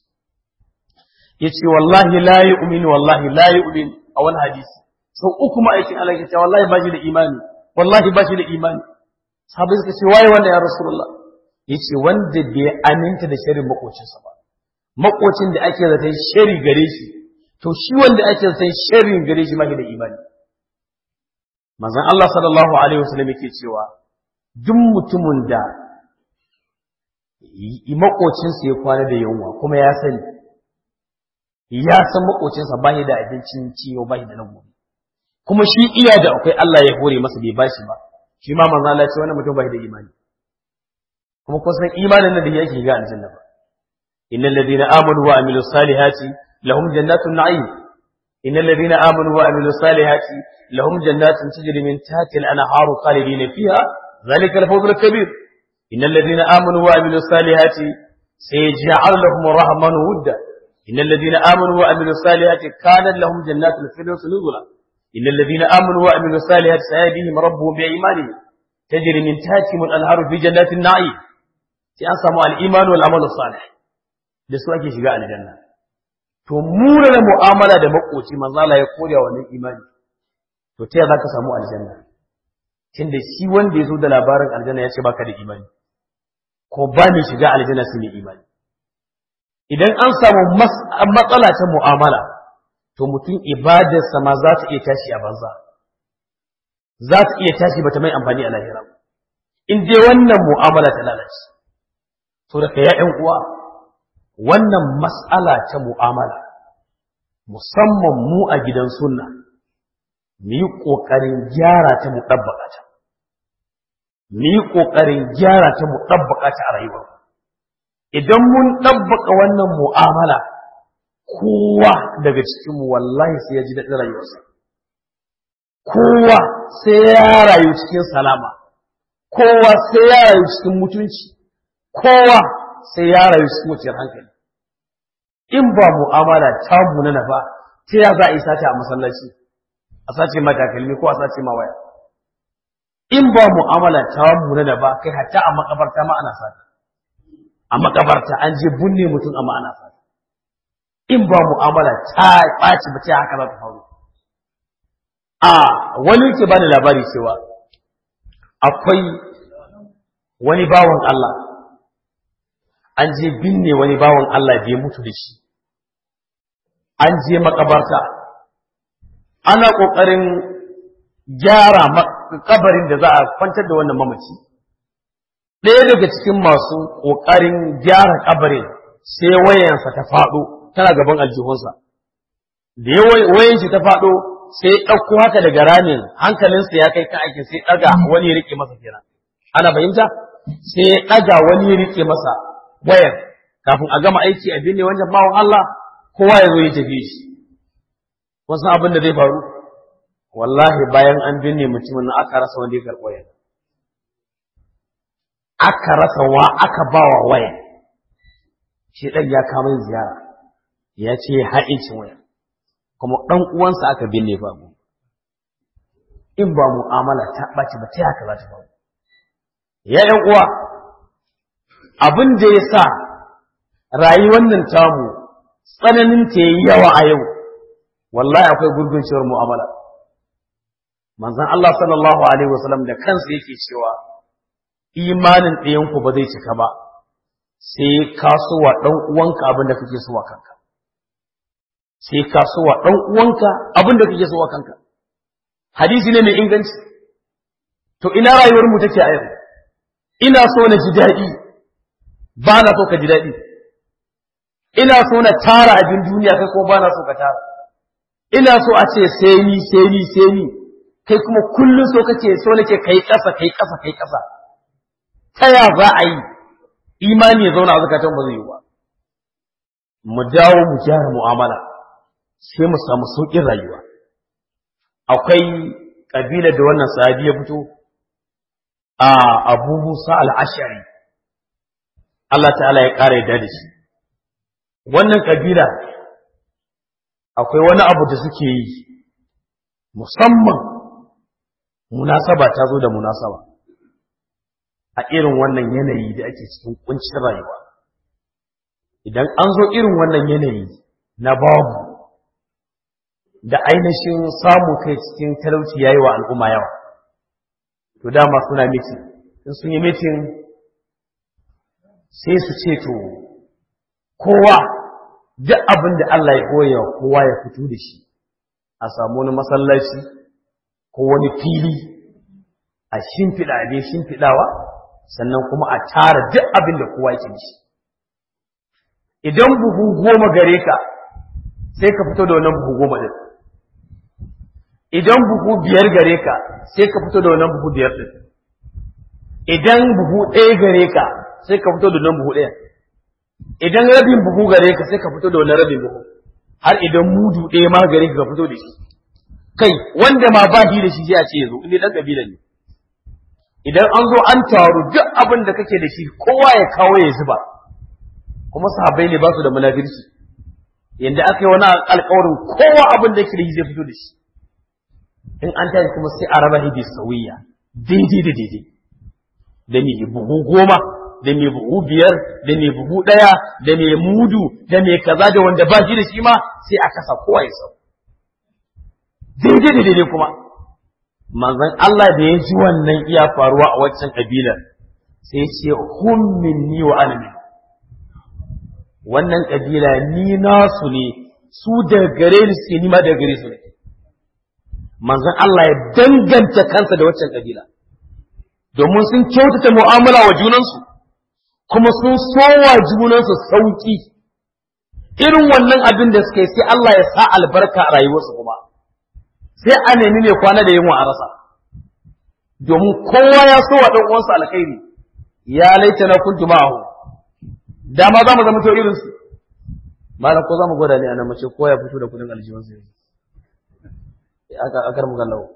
yace wallahi la yu'minu wallahi la yu'min a wani hadisi sau uku ma'aikin Allah ya ce wallahi ba shi da imani wallahi ba shi da imani sahabbai suka ce waye wannan ya rasulullah yace wanda bai aminta da sharrin makocinsa ba makocin da ake zata shari gare shi to shi wanda ake san sharrin gare shi ma da imani. Manzon Allah sallallahu alaihi wasallam yake cewa duk mutumin da makocinsa ya kwana da yunwa kuma ya sani ya san makocinsa ba da abincin ciwo ba da na gobe kuma shi iya da akwai Allah ya hore masa bai bashi ba shi ma manzon Allah ya ce wannan mutum bai da imani. kuma kun san imanin nan da yake ga aljanna ba. innal ladina amanu wa amilus salihati lahum jannatun na'im innal ladina amanu wa amilus salihati lahum jannatun tajri min tahtiha al-anharu khalidina fiha dhalika al-fawz al-kabir innal ladina amanu wa amilus salihati sayaj'al lahum ar-rahmanu wudda innal ladina amanu wa amilus salihati kanat lahum jannatul firdaus nuzula innal ladina amanu wa amilus salihati sayahdihim rabbuhum bi'imanihim tajri min tahtihim al-anharu fi jannatin na'im. sai an samu al-iman wal amal salih da su ake shiga aljanna. to mura da mu'amala da makoci manzo Allah ya koya wannan imani. to ta za ka samu aljanna tunda shi wanda ya zo da labarin aljanna ya ce baka da imani ko ba ni shiga aljanna sai ne imani. idan an samu matsala ta mu'amala to mutum ibadarsa ma za ta iya tashi a banza za ta iya tashi bata mai amfani a lahira in dai wannan mu'amala ta lalace. to da ya ƴan uwa wannan mas'ala ta mu'amala musamman mu a gidan sunna mu yi ƙoƙarin gyara ta mu ɗabbaƙa ta mu yi ƙoƙarin gyara ta mu ɗabbaƙa ta a rayuwar. idan mun ɗabbaƙa wannan mu'amala kowa daga cikinmu wallahi sai ya ji daɗin rayuwarsa, kowa sai ya rayu cikin salama, kowa sai ya rayu cikin mutunci, kowa sai ya rayu cikin wuciyar hankali. in ba mu'amala ta munana ba ta ya za a yi sata a masallaci a sace ma takalmi ko a sace ma waya. in ba mu'amala ta munana ba kai hatta a makabarta ma ana sata, a makabarta an je bunne mutum amma ana sata. in ba mu'amala ta ɓaci ba ta haka za ta faru. a wani ke bani labari cewa akwai wani bawan Allah an je binne wani bawan Allah da ya mutu da shi, an je makabarta ana ƙoƙarin gyara kabarin da za a kwantar da wannan mamaci. ɗaya daga cikin masu ƙoƙarin gyara kabarin sai wayansa ta faɗo tana gaban aljihunsa, da ya wayan shi ta faɗo sai ya ɗauko haka daga ramin hankalinsa ya kai kan aikin sai ɗaga wani ya riƙe masa kenan. ana fahimta sai ya ɗaga wani ya riƙe masa wayar kafin a gama aiki a binne wancan bawan Allah kowa ya zo ya tafi shi. wasu abin da zai faru wallahi bayan an binne mutumin nan aka rasa wanda ya karɓi wayar, aka rasa wa aka ba wa wayar. shi ɗan ya kama ziyara ya ce ha'incin wayar kuma ɗan uwansa aka binne babu. in ba mu'amala ta ɓaci ba ta haka za ta faru. ya ƴan uwa abin da ya sa rayuwar nan tamu tsananin ta yi yawa a yau wallahi akwai gurguncewar mu'amala. manzon Allah sallallahu alaihi wasallam da kansa yake cewa imanin ɗayanku ba zai cika ba sai ka so wa ɗan uwanka abin da kake so wa kanka, sai ka so wa ɗan uwanka abin da kake so wa kanka. hadisi ne mai inganci. to ina rayuwar mu take a yau? ina so na ji daɗi ba na so ka ji daɗi, ina so na tara abin duniya kai ko ba na so ka tara, ina so a ce sai ni sai ni sai ni kai kuma kullum so kake so nake kai ƙasa kai ƙasa kai ƙasa. ta ya za a yi imani ya zauna a zakatan ba zai yi ba. mu dawo mu gyara mu'amala sai mu samu sauƙin rayuwa. akwai ƙabila da wannan sahabi ya fito a Abu Musa al-Ash'ari Allah ta'ala ya ƙara yadda da shi. wannan ƙabila akwai wani abu da suke yi musamman munasaba ta zo da munasaba a irin wannan yanayi da ake cikin kuncin rayuwa. idan an zo irin wannan yanayi na babu da ainihin samun kai cikin talauci yayi wa al'umma yawa, to dama suna mitin. in sun yi mitin sai su ce to kowa duk abin da Allah ya koya kowa ya fito da shi a samu wani masallaci ko wani fili a shimfiɗa dai shimfiɗawa sannan kuma a tara duk abin da kowa yake shi. Idan buhu goma gare ka sai ka fito da wannan buhu goma ɗin. Idan buhu biyar gare ka sai ka fito da wannan buhu biyar ɗin. Idan buhu ɗaya gare ka sai ka fito da wannan buhu ɗaya. Idan rabin buhu gare ka sai ka fito da wannan rabin buhu. Har idan mudu ɗaya ma gare ka ka fito da shi. Kai wanda ma ba shi da shi sai a ce ya zo inda ɗan ƙabila ne. Idan an zo an taru duk abin da kake da shi kowa ya kawo ya zuba. Kuma sahabbai ne ba su da munafirci. Yanda aka yi wani alƙawarin kowa abin da yake da shi zai fito da shi. In an tashi kuma sai a raba hidi sauyiya daidai da daidai. Da mai buhu goma, da mai buhu biyar, da mai buhu ɗaya, da mai mudu, da mai kaza da wanda ba shi da shi ma sai a kasa kowa ya sau. Daidai da daidai kuma. Manzon Allah da ya ji wannan iya faruwa a waccan kabilar sai ya ce hum minni wa ana min. Wannan kabila ni nasu ne, su daga gare ni suke ni ma daga gare su ne. Manzon Allah ya danganta kansa da waccan kabila. Domin sun kyautata mu'amala wa junansu, kuma sun sowa junansu sauki. Irin wannan abin da suka yi sai Allah ya sa albarka a rayuwarsu kuma. Sai a nemi mai kwana da yunwa a rasa. Domin kowa ya so wa ɗan uwansa alkhairi, ya laita na kuntu ma'ahu. Dama za mu zama to irinsu. Malam ko za mu gwada ne a nan mace ko ya fito da kudin aljihunsa yanzu. Aka akar mu gallawo.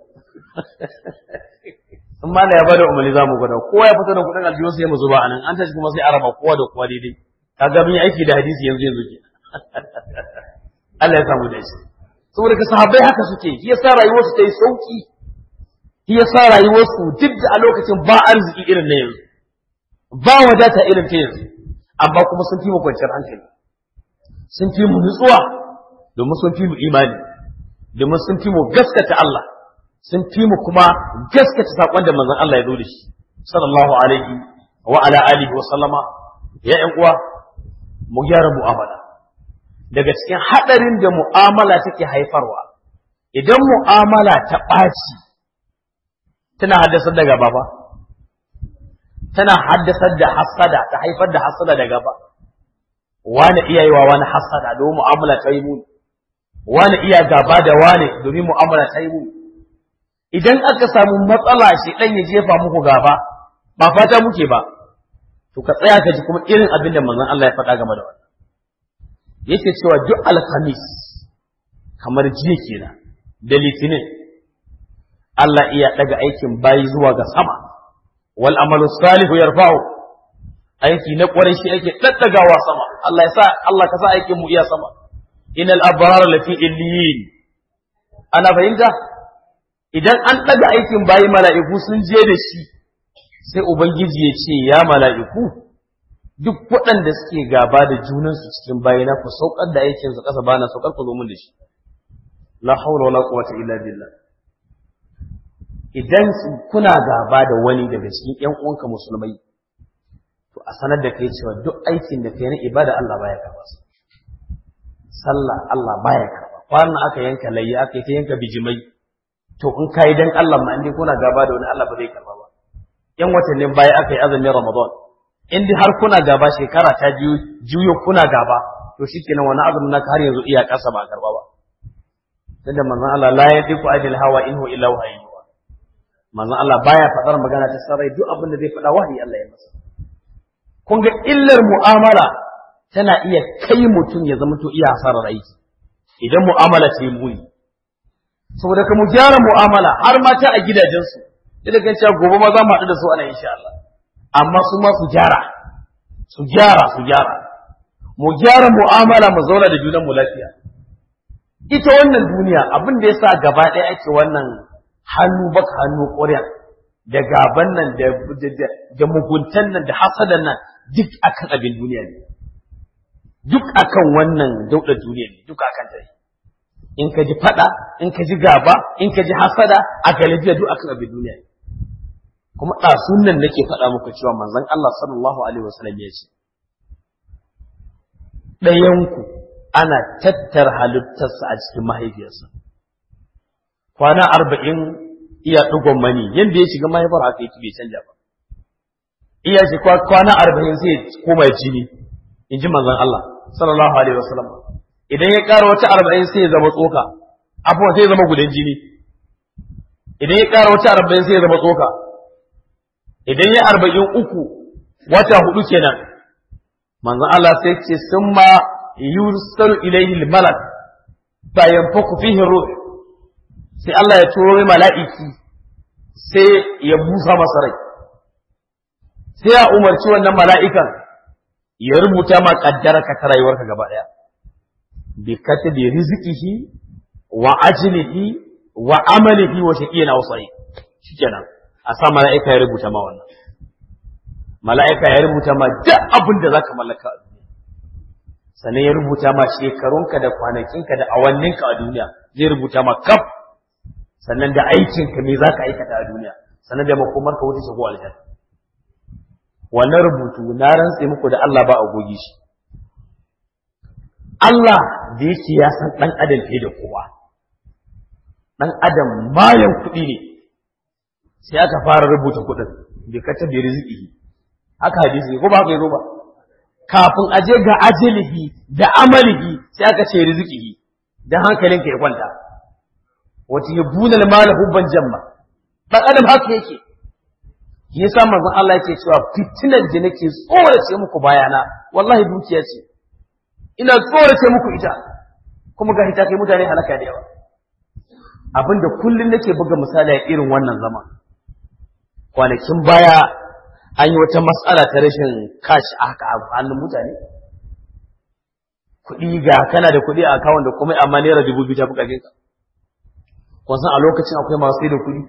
In ma ya bada umarni za mu gwada kowa ya fito da kudin aljihunsa ya mu zuba anan an tashi kuma sai a raba kowa da kowa daidai. Kaga mun yi aiki da hadisi yanzu yanzu ke. Allah ya samu da shi. Saboda ka sahabbai haka suke, shi yasa rayuwarsu ta yi sauki. Shi yasa rayuwarsu duk da a lokacin ba arziki irin na yanzu. Ba wadata irin ta yanzu. Amma kuma sun fi mu kwanciyar hankali. Sun fi mu nutsuwa domin sun fi mu imani. Domin sun fi mu gaskata Allah. Sun fi mu kuma gaskata saƙon da manzon Allah ya zo da shi. Sallallahu alaihi wa ala alihi wa sallama. Ya ƴan uwa, mu gyara mu'amala. Daga cikin haɗarin da mu'amala take haifarwa, idan mu'amala ta ɓaci, tana haddasar da gaba ba, tana haddasar da hasada, ta haifar da hasada da gaba. Wani iya yi wa wani hasada domin mu'amala ta yi muni, wani iya gaba da wani domin mu'amala ta yi muni. Idan aka samu matsala shi ɗan ya jefa muku gaba, ba fata muke ba, to ka tsaya ka ji kuma irin abin da manzon Allah ya faɗa game da wannan. Yake cewa duk alhamis kamar jiya kenan da litinin Allah iya daga aikin bayi zuwa ga sama wal amalu salihu yarfa'u aiki na kwarai shi yake daddagawa sama Allah ya sa Allah ka sa aikin mu iya sama innal abrar lafi illiyin ana fahimta idan an daga aikin bayi mala'iku sun je da shi sai ubangiji ya ce ya mala'iku duk waɗanda suke gaba da junansu cikin bayana ku saukar da aikinsu ƙasa bana saukar ku zo mun da shi la haula wala quwwata illa billah idan kuna gaba da wani daga cikin ƴan uwanka musulmai to a sanar da kai cewa duk aikin da kai na ibada Allah baya karba su sallah Allah baya karba kwanan aka yanka layya aka yi ta yanka bijimai to in kai dan Allah ma indai kuna gaba da wani Allah ba zai karba ba ƴan watannin baya aka yi azumin Ramadan in dai har kuna gaba shekara ta biyu juyo kuna gaba to shikenan wani azumin naka har yanzu iya kasa ba karba ba tunda manzon Allah la yadiku adil hawa inhu illa wahyi manzon Allah baya fadar magana ta sarai duk abin da zai fada wahayi Allah ya masa kun ga illar mu'amala tana iya kai mutum ya zama to iya hasarar aiki idan mu'amala ta yi muni saboda ka mu gyara mu'amala har mata a gidajensu da kan cewa gobe ma za mu haɗu da su ana insha Allah amma su ma su gyara su gyara su gyara mu gyara mu'amala mu zauna da junan mu lafiya ita wannan duniya abin da yasa gaba ɗaya ake wannan hannu baka hannu ƙwarya da gaban nan da da muguntan nan da hasadan nan duk akan abin duniya ne duk akan wannan daular duniya ne duk akan ta in ka ji fada in ka ji gaba in ka ji hasada a galibiya duk akan abin duniya ne kuma ɗasun nan nake faɗa muku cewa manzon Allah sallallahu alaihi wasallam ya ce ɗayanku ana tattara halittarsa a cikin mahaifiyarsa kwana arba'in iya ɗigon mani yadda ya shiga mahaifar haka yake bai canja ba iya shi kwana arba'in sai koma jini in ji manzon Allah sallallahu alaihi wasallam idan ya ƙara wata arba'in sai ya zama tsoka abuwa sai ya zama gudan jini idan ya ƙara wata arba'in sai ya zama tsoka idan ya arba'in uku wata hudu kenan manzon Allah sai ce summa yursalu ilayhi al-malak fa yanfaku fihi ruh sai Allah ya turo mala'iki sai ya busa masa rai sai ya umarci wannan mala'ikan ya rubuta ma kaddaraka ta rayuwarka gaba daya bi katabi rizqihi wa ajlihi wa amalihi wa shaqiyana wa sa'id shikenan a sa mala'ika ya rubuta ma wannan mala'ika ya rubuta ma duk abin da zaka mallaka a duniya sannan ya rubuta ma shekarunka da kwanakinka da awanninka a duniya zai rubuta ma kaf sannan da aikinka me zaka aikata a duniya sannan da makomarka wuce shi ko aljanna wannan rubutu na rantse muku da Allah ba a goge shi Allah da yake ya san dan adam fiye da kowa dan adam mayan kuɗi ne sai aka fara rubuta kuɗin bi kata bi rizqihi haka hadisi ko ba ka yi ba kafin aje ga ajalihi da amalihi sai aka ce rizqihi dan hankalinka ya kwanta wata yabuna al-mal hubban jamma dan adam haka yake yasa manzon Allah yake cewa fitinar da nake tsorace muku bayana wallahi dukiya ce ina tsorace muku ita kuma ga ita kai mutane halaka da yawa abinda kullun nake buga misali a irin wannan zaman kwanakin baya an yi wata matsala ta rashin cash a haka a hannun mutane kuɗi ga kana da kuɗi a akawun da kuma amma naira dubu biyu ta fi ƙarfin ka kun san a lokacin akwai masu sai da kuɗi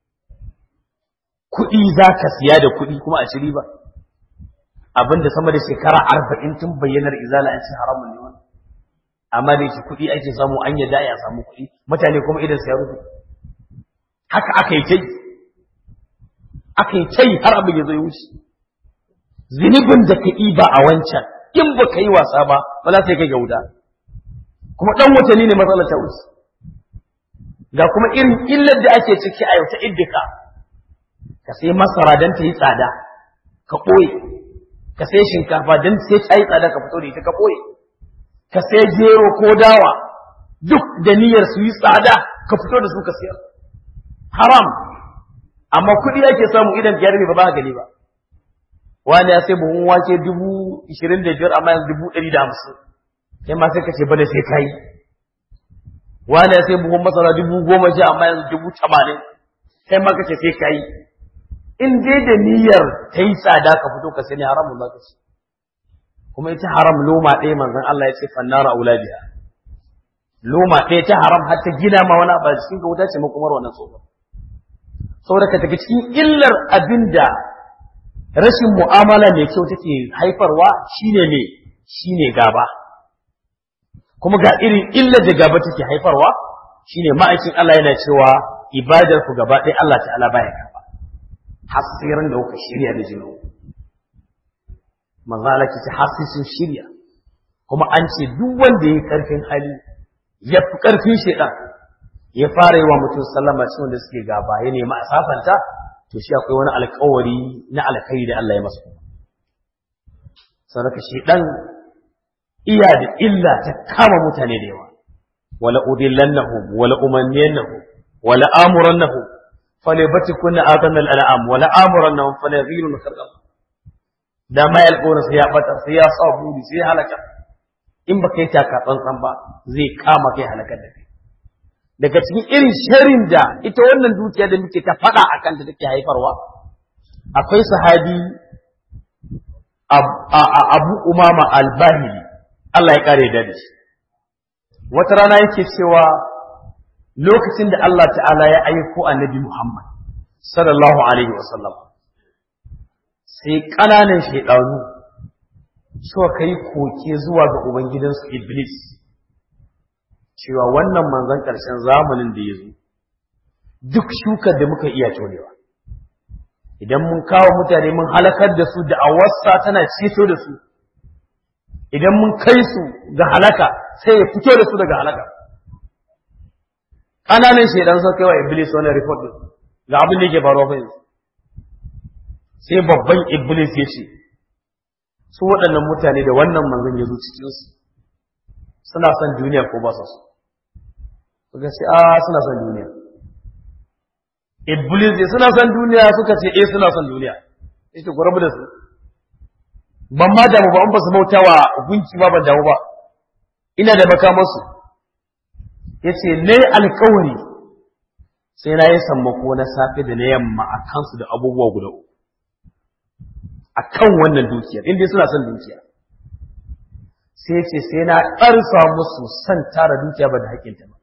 kuɗi za ka siya da kuɗi kuma a ci riba abinda sama da shekara arba'in tun bayyanar izala an ce haramun ne wannan amma da yake kuɗi ake samu an yadda ya samu kuɗi mutane kuma idan sai rufe haka aka yi tai aka yi tai har abin ya zo ya wuce zunubin da ka ba a wancan in ba ka yi wasa ba ba za ta kai ga wuta kuma ɗan watanni ne matsalar ta wuce ga kuma irin illar da ake ciki a yau ta iddika ka sai masara don ta yi tsada ka ɓoye ka sai shinkafa don sai ta yi tsada ka fito da ita ka ɓoye ka sai gero ko dawa duk da niyyar su yi tsada ka fito da su ka siyar haram amma kuɗi ake samu idan biyar ne ba ba gani ba wani ya sai buhun wake dubu ishirin da biyar amma yanzu dubu ɗari da hamsin kai ma sai ka ce bane sai ka yi wani ya sai buhun masara dubu goma sha amma yanzu dubu tamanin kai ma ka ce sai ka yi in dai da niyyar ta yi tsada ka fito ka sani haramun za ka ci kuma ita haram loma ɗaya manzon Allah ya ce fannara auladiya loma ɗaya ta haram har ta gina ma wani abu cikin ka wuta ce makomar wannan tsoron saboda ka tafi cikin illar abinda rashin mu'amala mai kyau take haifarwa shine ne shine gaba kuma ga irin illar da gaba take haifarwa shine ma'aikin Allah yana cewa ibadar ku gaba ɗaya Allah ta'ala baya gaba hasiran da kuka shirya da jinin manzo Allah ce hasisin shirya kuma an ce duk wanda yayi karfin hali ya fi karfin shedan ya fara yi wa mutum sallama cikin wanda suke gaba ya nemi a safanta to shi akwai wani alƙawari na alkhairi da Allah ya masa saboda shedan iya da illa ta kama mutane da yawa wala udillannahum wala umanniyannahum wala amurannahum falyabatikun adanna al'am wala amurannahum falyaghirun khalqan da mai alƙawarin sai ya bata sai ya sa buri sai halaka in baka yi taka tsantsan ba zai kama kai halakar da kai daga cikin irin sharin da ita wannan dukiya da muke ta faɗa a kanta take haifarwa akwai sahabi Abu Umama Al-Bahili Allah ya kare da shi wata rana yake cewa lokacin da Allah ta'ala ya aiko annabi Muhammad sallallahu alaihi wasallam sai ƙananan shaidanu suka kai koke zuwa ga ubangidansu Iblis cewa wannan manzon ƙarshen zamanin da ya zo duk shukar da muka iya tonewa idan mun kawo mutane mun halakar da su da awarsa tana ceto da su idan mun kai su ga halaka sai ya fito da su daga halaka. Ƙananan shaidan sun kai wa Iblis wannan report din ga abin da yake faruwa fa yanzu. Sai babban Iblis ya ce su waɗannan mutane da wannan manzon ya zo cikin su suna son duniya ko ba su so. Suka ce a suna son duniya. Iblis ya suna son duniya suka ce eh suna son duniya. Yace ku rabu da su. Ban ma damu ba in ba su bautawa gunki ba ban damu ba. Ina da makamansu. Yace ne alƙawari sai na yi sammako na safe da na yamma a kansu da abubuwa guda uku. A kan wannan dukiyar, inda suna son dukiya. Sai yace sai na ƙarfa musu son tara dukiya ba da haƙƙinta ba.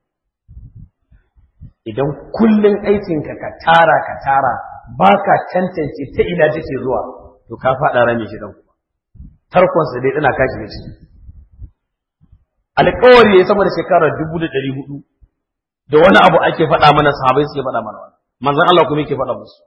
Idan kullum aikinka ka tara ka tara ba ka tantance ta ina take zuwa, to ka faɗa rame shi dan kuma. Tarkonsa dai ina kashi da shi. Alƙawari ya sama da shekarar dubu da ɗari hudu da wani abu ake faɗa mana sahabai suke faɗa mana wani. Manzon Allah kuma yake faɗa musu.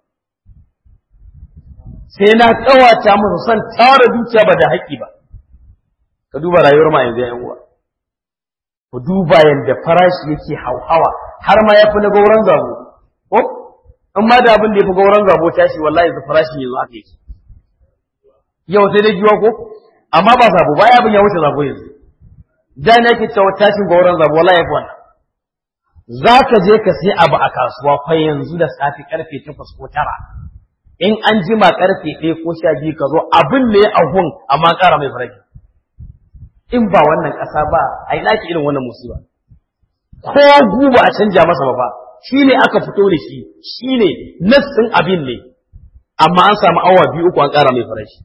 Sai na ƙawata musu son tara dukiya ba da haƙƙi ba. Ka duba rayuwar ma yanzu ƴan uwa. Ku duba yadda farashi yake hauhawa har ma yafi na gauran zabo. Ko in ma da abin da yafi gauran zabo tashi wallahi yanzu farashin yanzu haka yake. Yau sai dai giwa ko amma ba zabo ba abin ya wuce zabo yanzu. Da ne yake cewa tashin gauran zabo wallahi yafi wannan. Zaka je ka sai abu a kasuwa fa yanzu da safi karfe takwas ko tara. In an jima karfe ɗaya ko sha biyu ka zo abin ne a gun amma ƙara mai farashi. In ba wannan ƙasa ba a yi ɗaki irin wannan musiba. Ko guba a canja masa ba ba, shi ne aka fito da shi, shi ne nassin abin ne, amma an samu awa biyu uku an ƙara mai farashi.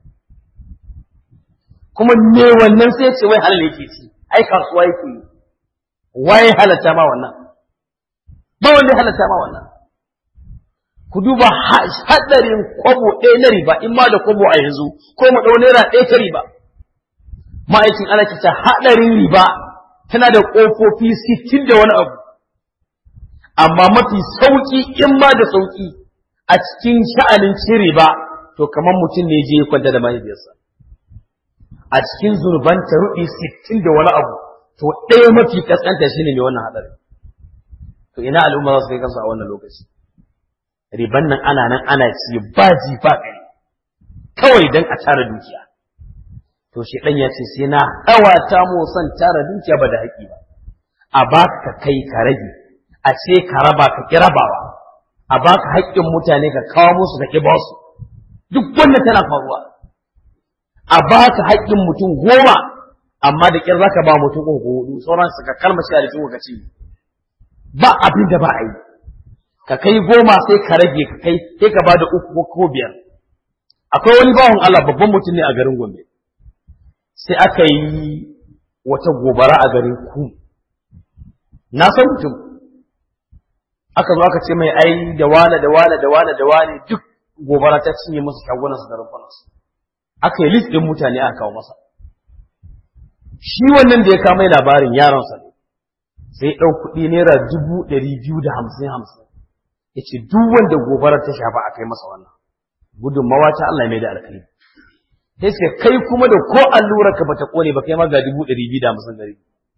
Kuma me wannan sai ce wai halal yake ci, ai kasuwa yake yi, waye halatta ma wannan? Ba wanda ya halatta ma wannan. Ku duba haɗarin kwabo ɗaya na riba, in ma da kwabo a yanzu, ko mu ɗau naira ɗaya ta riba. Ma'aikin ana kita haɗarin riba tana da ƙofofi sittin da wani abu, amma mafi sauƙi in ma da sauƙi a cikin sha'anin cin riba, to kamar mutum ne je ya kwanta da mahaifiyarsa. A cikin zunuban ta ruɗi sittin da wani abu, to ɗaya mafi ƙasƙanta shi ne mai wannan haɗarin. To ina al'umma za su kai kansu a wannan lokaci. Riban nan ana nan ana ci ba ji ba ƙari, kawai don a tara dukiya. To shi ɗan ya ce sai na hawata mu son tara dukiya ba da haƙi ba. A baka ka kai ka rage, a ce ka raba ka ki rabawa, a baka haƙƙin mutane ka kawo musu ka ki ba su. Duk wannan tana faruwa. A baka haƙƙin mutum goma, amma da ƙyar zaka ba mutum uku hudu, sauran su ka kalmace a jikin ka ce ba abin da ba a yi. Ka kai goma sai ka rage ka kai sai ka ba da uku ko biyar. Akwai wani bawan Allah babban mutum ne a garin Gombe. Sai aka yi wata gobara a garin ku. Na san mutum. Aka zo aka ce mai ai da wane da wane da wane da wane duk gobara ta cinye musu shagunansu da rumfunansu. Aka yi list ɗin mutane aka kawo masa. Shi wannan da ya kawo mai labarin yaronsa ne. Sai ya ɗau kuɗi naira dubu ɗari biyu da hamsin hamsin. Ya ce duk wanda gobarar ta shafa a kai masa wannan. Gudunmawa ta Allah mai da alkhairi. Sai suka kai kuma da ko allurar ka bata kone ba kai ma ga dubu ɗari biyu da hamsin ɗari.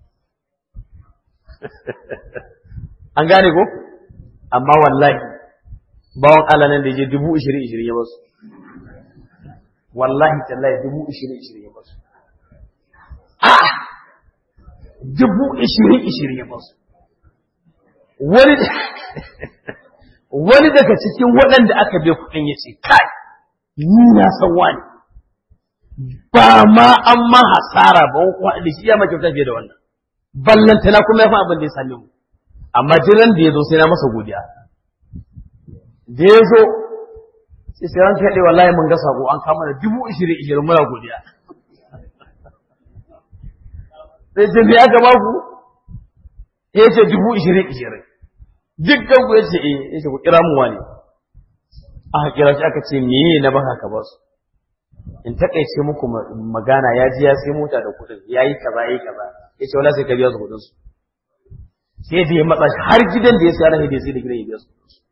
An gane ko? Amma wallahi bawan Allah nan da je dubu ishirin ishirin ya basu. Wallahi tallahi dubu ishirin ishirin ya basu. A'a! Dubu ishirin ishirin ya basu. Wani wani daga cikin waɗanda aka bai kuɗin ya ce, kai, ni na san wani. Ba ma an ma hasara ba wani da shi ya ma kyauta fiye da wannan. Ballantana kuma ya fi abin da ya same mu. Amma jiran da ya zo sai na masa godiya. Da ya zo, sai sai ranka yaɗe wallahi mun ga sako an kama da dubu ishirin ishirin muna godiya. Sai ce me aka ba ku? Ya ce dubu ishirin ishirin. Dukkan ku ya ce eh, ya ce ku kira mu wani. Aka kira shi aka ce meye na baka ka ba su. In takaice muku magana ya ji ya sai mota da kuɗin ya yi kaza ya yi kaza. Ya ce wala sai ka biya su kuɗin su. Sai da ya matsa shi har gidan da ya sayar da sai da gidan ya biya su kuɗin su.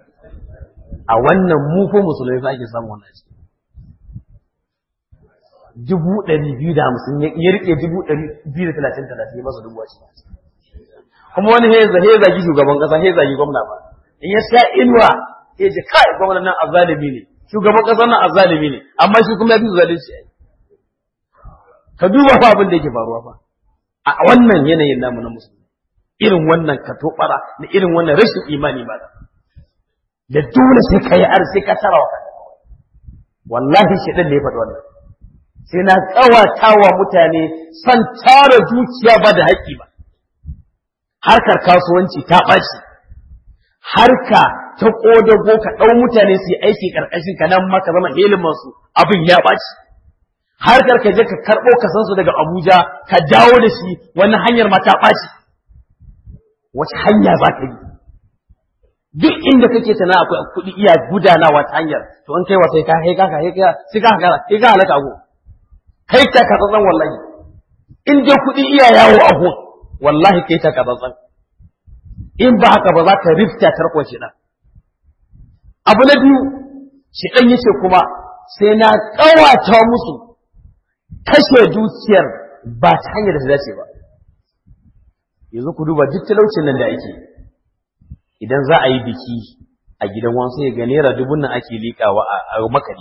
A wannan mu ko musulmai fa ake samu wannan ciki. dubu ɗari biyu da hamsin ya rike dubu ɗari biyu da talatin talatin ya masa dubu ashirin. Kuma wani heza heza gi shugaban kasa heza gi gwamna ba. In ya sha inuwa ya ce kai gwamnan nan azzalimi ne, shugaban kasa nan azzalimi ne, amma shi kuma ya fi zalunci. Ka duba fa abin da yake faruwa fa. A wannan yanayin namu na musulmi. Irin wannan katobara da irin wannan rashin imani ba da. Da dole sai ka yi ar sai ka tara wa kanka. Wallahi shedan ne ya faɗi wannan. Sai na tsawatawa mutane san tara dukiya ba da haƙƙi ba. Harkar kasuwanci ta ɓaci, harka ta ƙodago ka ɗau mutane su yi aiki ƙarƙashin ka nan maka zama ilimansu abin ya ɓaci. Harkar ka je ka karɓo ka san su daga Abuja ka dawo da shi wannan hanyar ma ta ɓaci. Wace hanya za ka yi? Duk inda kake tana akwai kuɗi iya gudanawa ta hanyar to in kai wa sai ka kai ka kai ka sai ka kai ka kai halaka abu. Kai ta ka tsantsan wallahi. In dai kuɗi iya yawo a gun wallahi kai ta ka tsantsan. In ba haka ba za ka rifta tarko shi dan. Abu na biyu shi dan yace kuma sai na kawata musu kashe dukiyar ba ta hanyar da ta dace ba. Yanzu ku duba duk talaucin nan da ake idan za a yi biki a gidan wansu ya ga naira dubun nan ake liƙawa a makaɗi.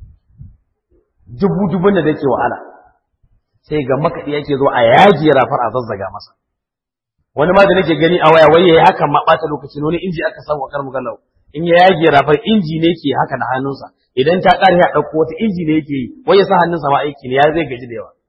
Dubu dubun da take wahala sai ga makaɗi yake zo a yaji rafar a zazzaga masa. Wani ma da nake gani a waya wai yayi hakan ma ɓata lokaci wani inji aka samu a karmu gallau in ya yage rafar inji ne ke haka da hannunsa idan ta ƙare ya ɗauko wata inji ne yake yi wai ya sa hannunsa ma aiki ne ya zai gaji da yawa.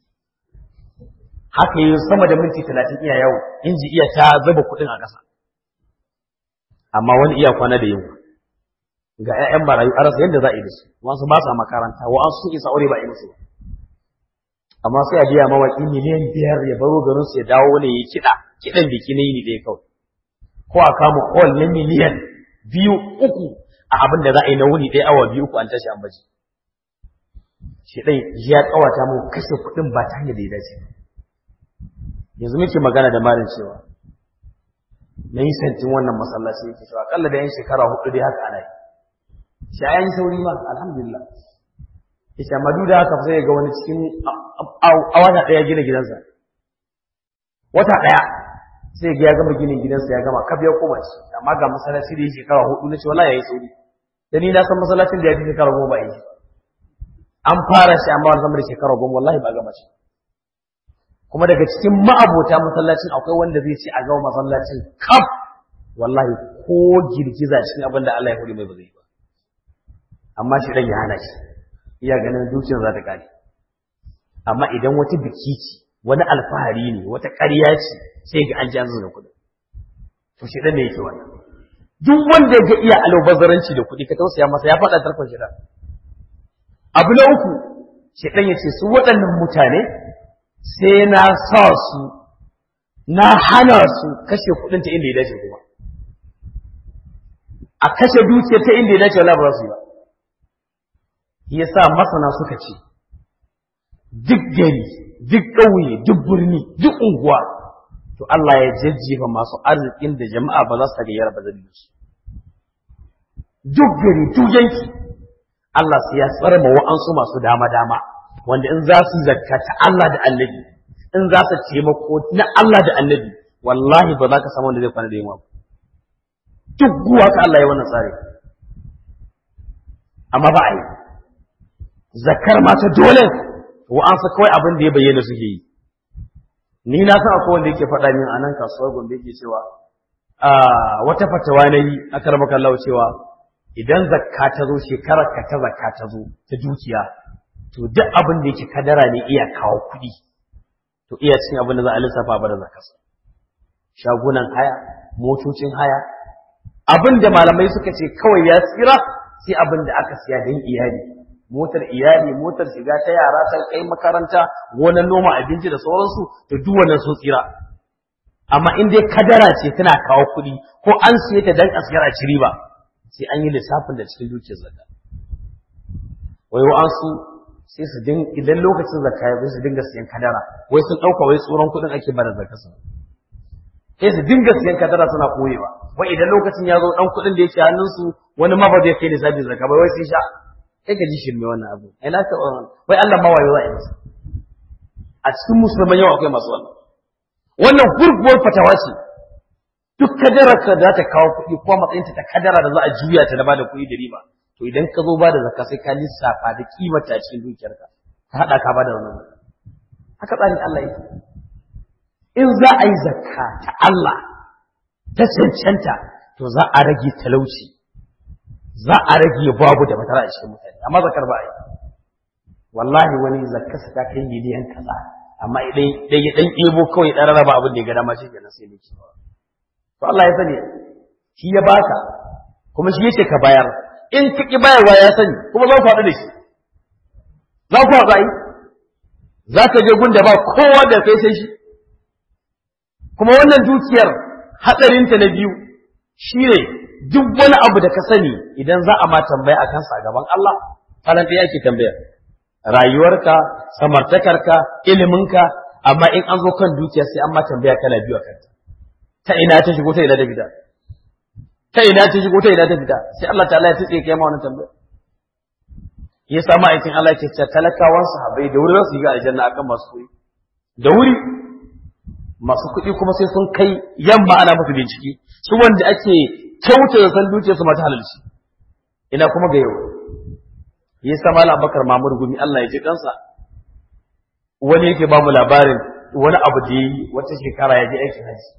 Haka yi sama da minti talatin iya yawo inji iya ta zuba kuɗin a ƙasa. Amma wani iya kwana da yunwa ga 'ya'yan marayu a rasa yadda za a yi da su wasu ba sa makaranta wa'ansu sun isa aure ba a yi musu ba. Amma sai a biya mawaƙi miliyan biyar ya baro garin su ya dawo ne ya kiɗa kiɗan biki na yini ɗaya kawai. Ko a kama hall na miliyan biyu uku a abin da za a yi na wuni ɗaya awa biyu uku an tashi an baje. Shi ɗai ya ƙawata mu kashe kuɗin ba ta hanyar da ya dace. Yanzu muke magana da malin cewa na yi santin wannan masallaci yake cewa akalla da yan shekara hudu dai haka ana yi. Shi a yi sauri ma alhamdulillah. Isha madu da haka sai ga wani cikin a wata ɗaya gina gidansa. Wata ɗaya sai ga ya gama ginin gidansa ya gama kaf ya koma shi amma ga masallaci da ya shekara hudu na ce wala ya yi sauri. Da ni na san masallacin da ya fi shekara goma yi. An fara shi amma wani sama da shekara goma wallahi ba gama shi. Kuma daga cikin ma'abota masallacin akwai wanda zai ce a gama masallacin kaf wallahi ko girgiza cikin abin da Allah ya hore mai ba zai ba. Amma shi dan ya hana shi. Iya ganin dukiyar za ta kare. Amma idan wata biki ce, wani alfahari ne, wata ƙarya ce, sai ga an ji an zuwa kuɗi. To shi ɗan ne yake wannan. Duk wanda ya ga iya albazaranci da kuɗi ka tausaya masa ya faɗa tarkon shi ɗan. Abu na uku, shi ɗan ya ce su waɗannan mutane sai na sa su, na hana su kashe kuɗin ta inda ya dace kuma. A kashe dukiyar ta inda ya dace wala ba su yi ba. Ya sa masana suka ce, duk gari, duk ƙauye, duk birni, duk unguwa, to Allah ya jajjefa masu arzikin da jama'a ba za su tagayyara ba zai su. Duk gari, duk yanki, Allah sai ya tsara ma wa'ansu masu dama-dama, wanda in za su zakata Allah da annabi, in za su taimako na Allah da annabi, wallahi ba za ka samu wanda zai kwana da yamma ba. Duk guwa ka Allah ya wannan tsari. Amma ba a yi. Zakar ma ta dole wa'ansa kawai abin da ya bayyana suke yi. Ni na san akwai wanda yake faɗa min a nan kasuwar Gombe yake cewa wata fatawa na yi aka raba kallawa cewa idan zakka ta zo shekarar ka ta zakka ta zo ta dukiya to duk abin da yake kadara ne iya kawo kuɗi to iya cin abin da za a lissafa ba da zakarsa. Shagunan haya, motocin haya, abin da malamai suka ce kawai ya tsira sai abin da aka siya don iyali. Motar iyali, motar shiga ta yara, ta kai makaranta, gonan noma abinci da sauransu, to duk wannan sun tsira. Amma in dai kadara ce tana kawo kuɗi ko an siye ta dan asiyar a ciri ba, sai an yi lissafin da cikin dukiyar zakka. Wai wa'ansu sai su din idan lokacin zakka ya su dinga siyan kadara, wai sun ɗauka wai tsoron kuɗin ake bada zakka su. Sai su dinga siyan kadara suna koyewa. Wai idan lokacin ya zo ɗan kuɗin da yake hannunsu wani ma ba zai kai lissafin zakka ba, wai sai sha. kai ka ji shirme wannan abu ai na ka wai Allah ma wayo za a yi masa a cikin musulman yau akwai masu wannan wannan gurguwar fatawa ce duk kadararka za ta kawo kuɗi ko matsayinta ta kadara da za a juya ta da ba da kuɗi da riba to idan ka zo ba da zakka sai ka lissafa da kimata a cikin dukiyarka ka haɗa ka ba da wannan haka tsarin Allah yake in za a yi zakka ta Allah ta cancanta to za a rage talauci za a rage babu da matara a cikin mutane amma zakar ba a yi wallahi wani zakkarsa ta kai miliyan kaza amma idan ya dan ebo kawai dan rarraba abin da ya ga dama shi kenan sai ne ki to Allah ya sani shi ya baka kuma shi yake ka bayar in ka ki bayarwa ya sani kuma za ku haɗu da shi za ku haɗu ai za ka je gunda ba kowa da kai sai shi kuma wannan dukiyar hatsarinta na biyu shine duk wani abu da ka sani idan za a ma tambaya a kansa a gaban Allah falan ɗaya ake tambaya rayuwarka samartakarka iliminka amma in an zo kan dukiya sai an ma tambaya kala biyu a kanta ta ina ta shigo ta ina ta fita ta ina ta shigo ta ina ta fita sai Allah ta'ala ya tsaye kai ma wannan tambaya ya sa ma'aikin Allah ke ce talakawan sahabbai da wuri za su yi ga aljanna akan masu kuɗi da wuri masu kuɗi kuma sai sun kai yamma ana musu bincike su wanda ake kyauta da san dukiyar su mata halalci ina kuma ga yau ya sa malam Abubakar Mamur Gumi Allah ya ji kansa wani yake ba mu labarin wani abu da yi wata shekara ya je aikin haji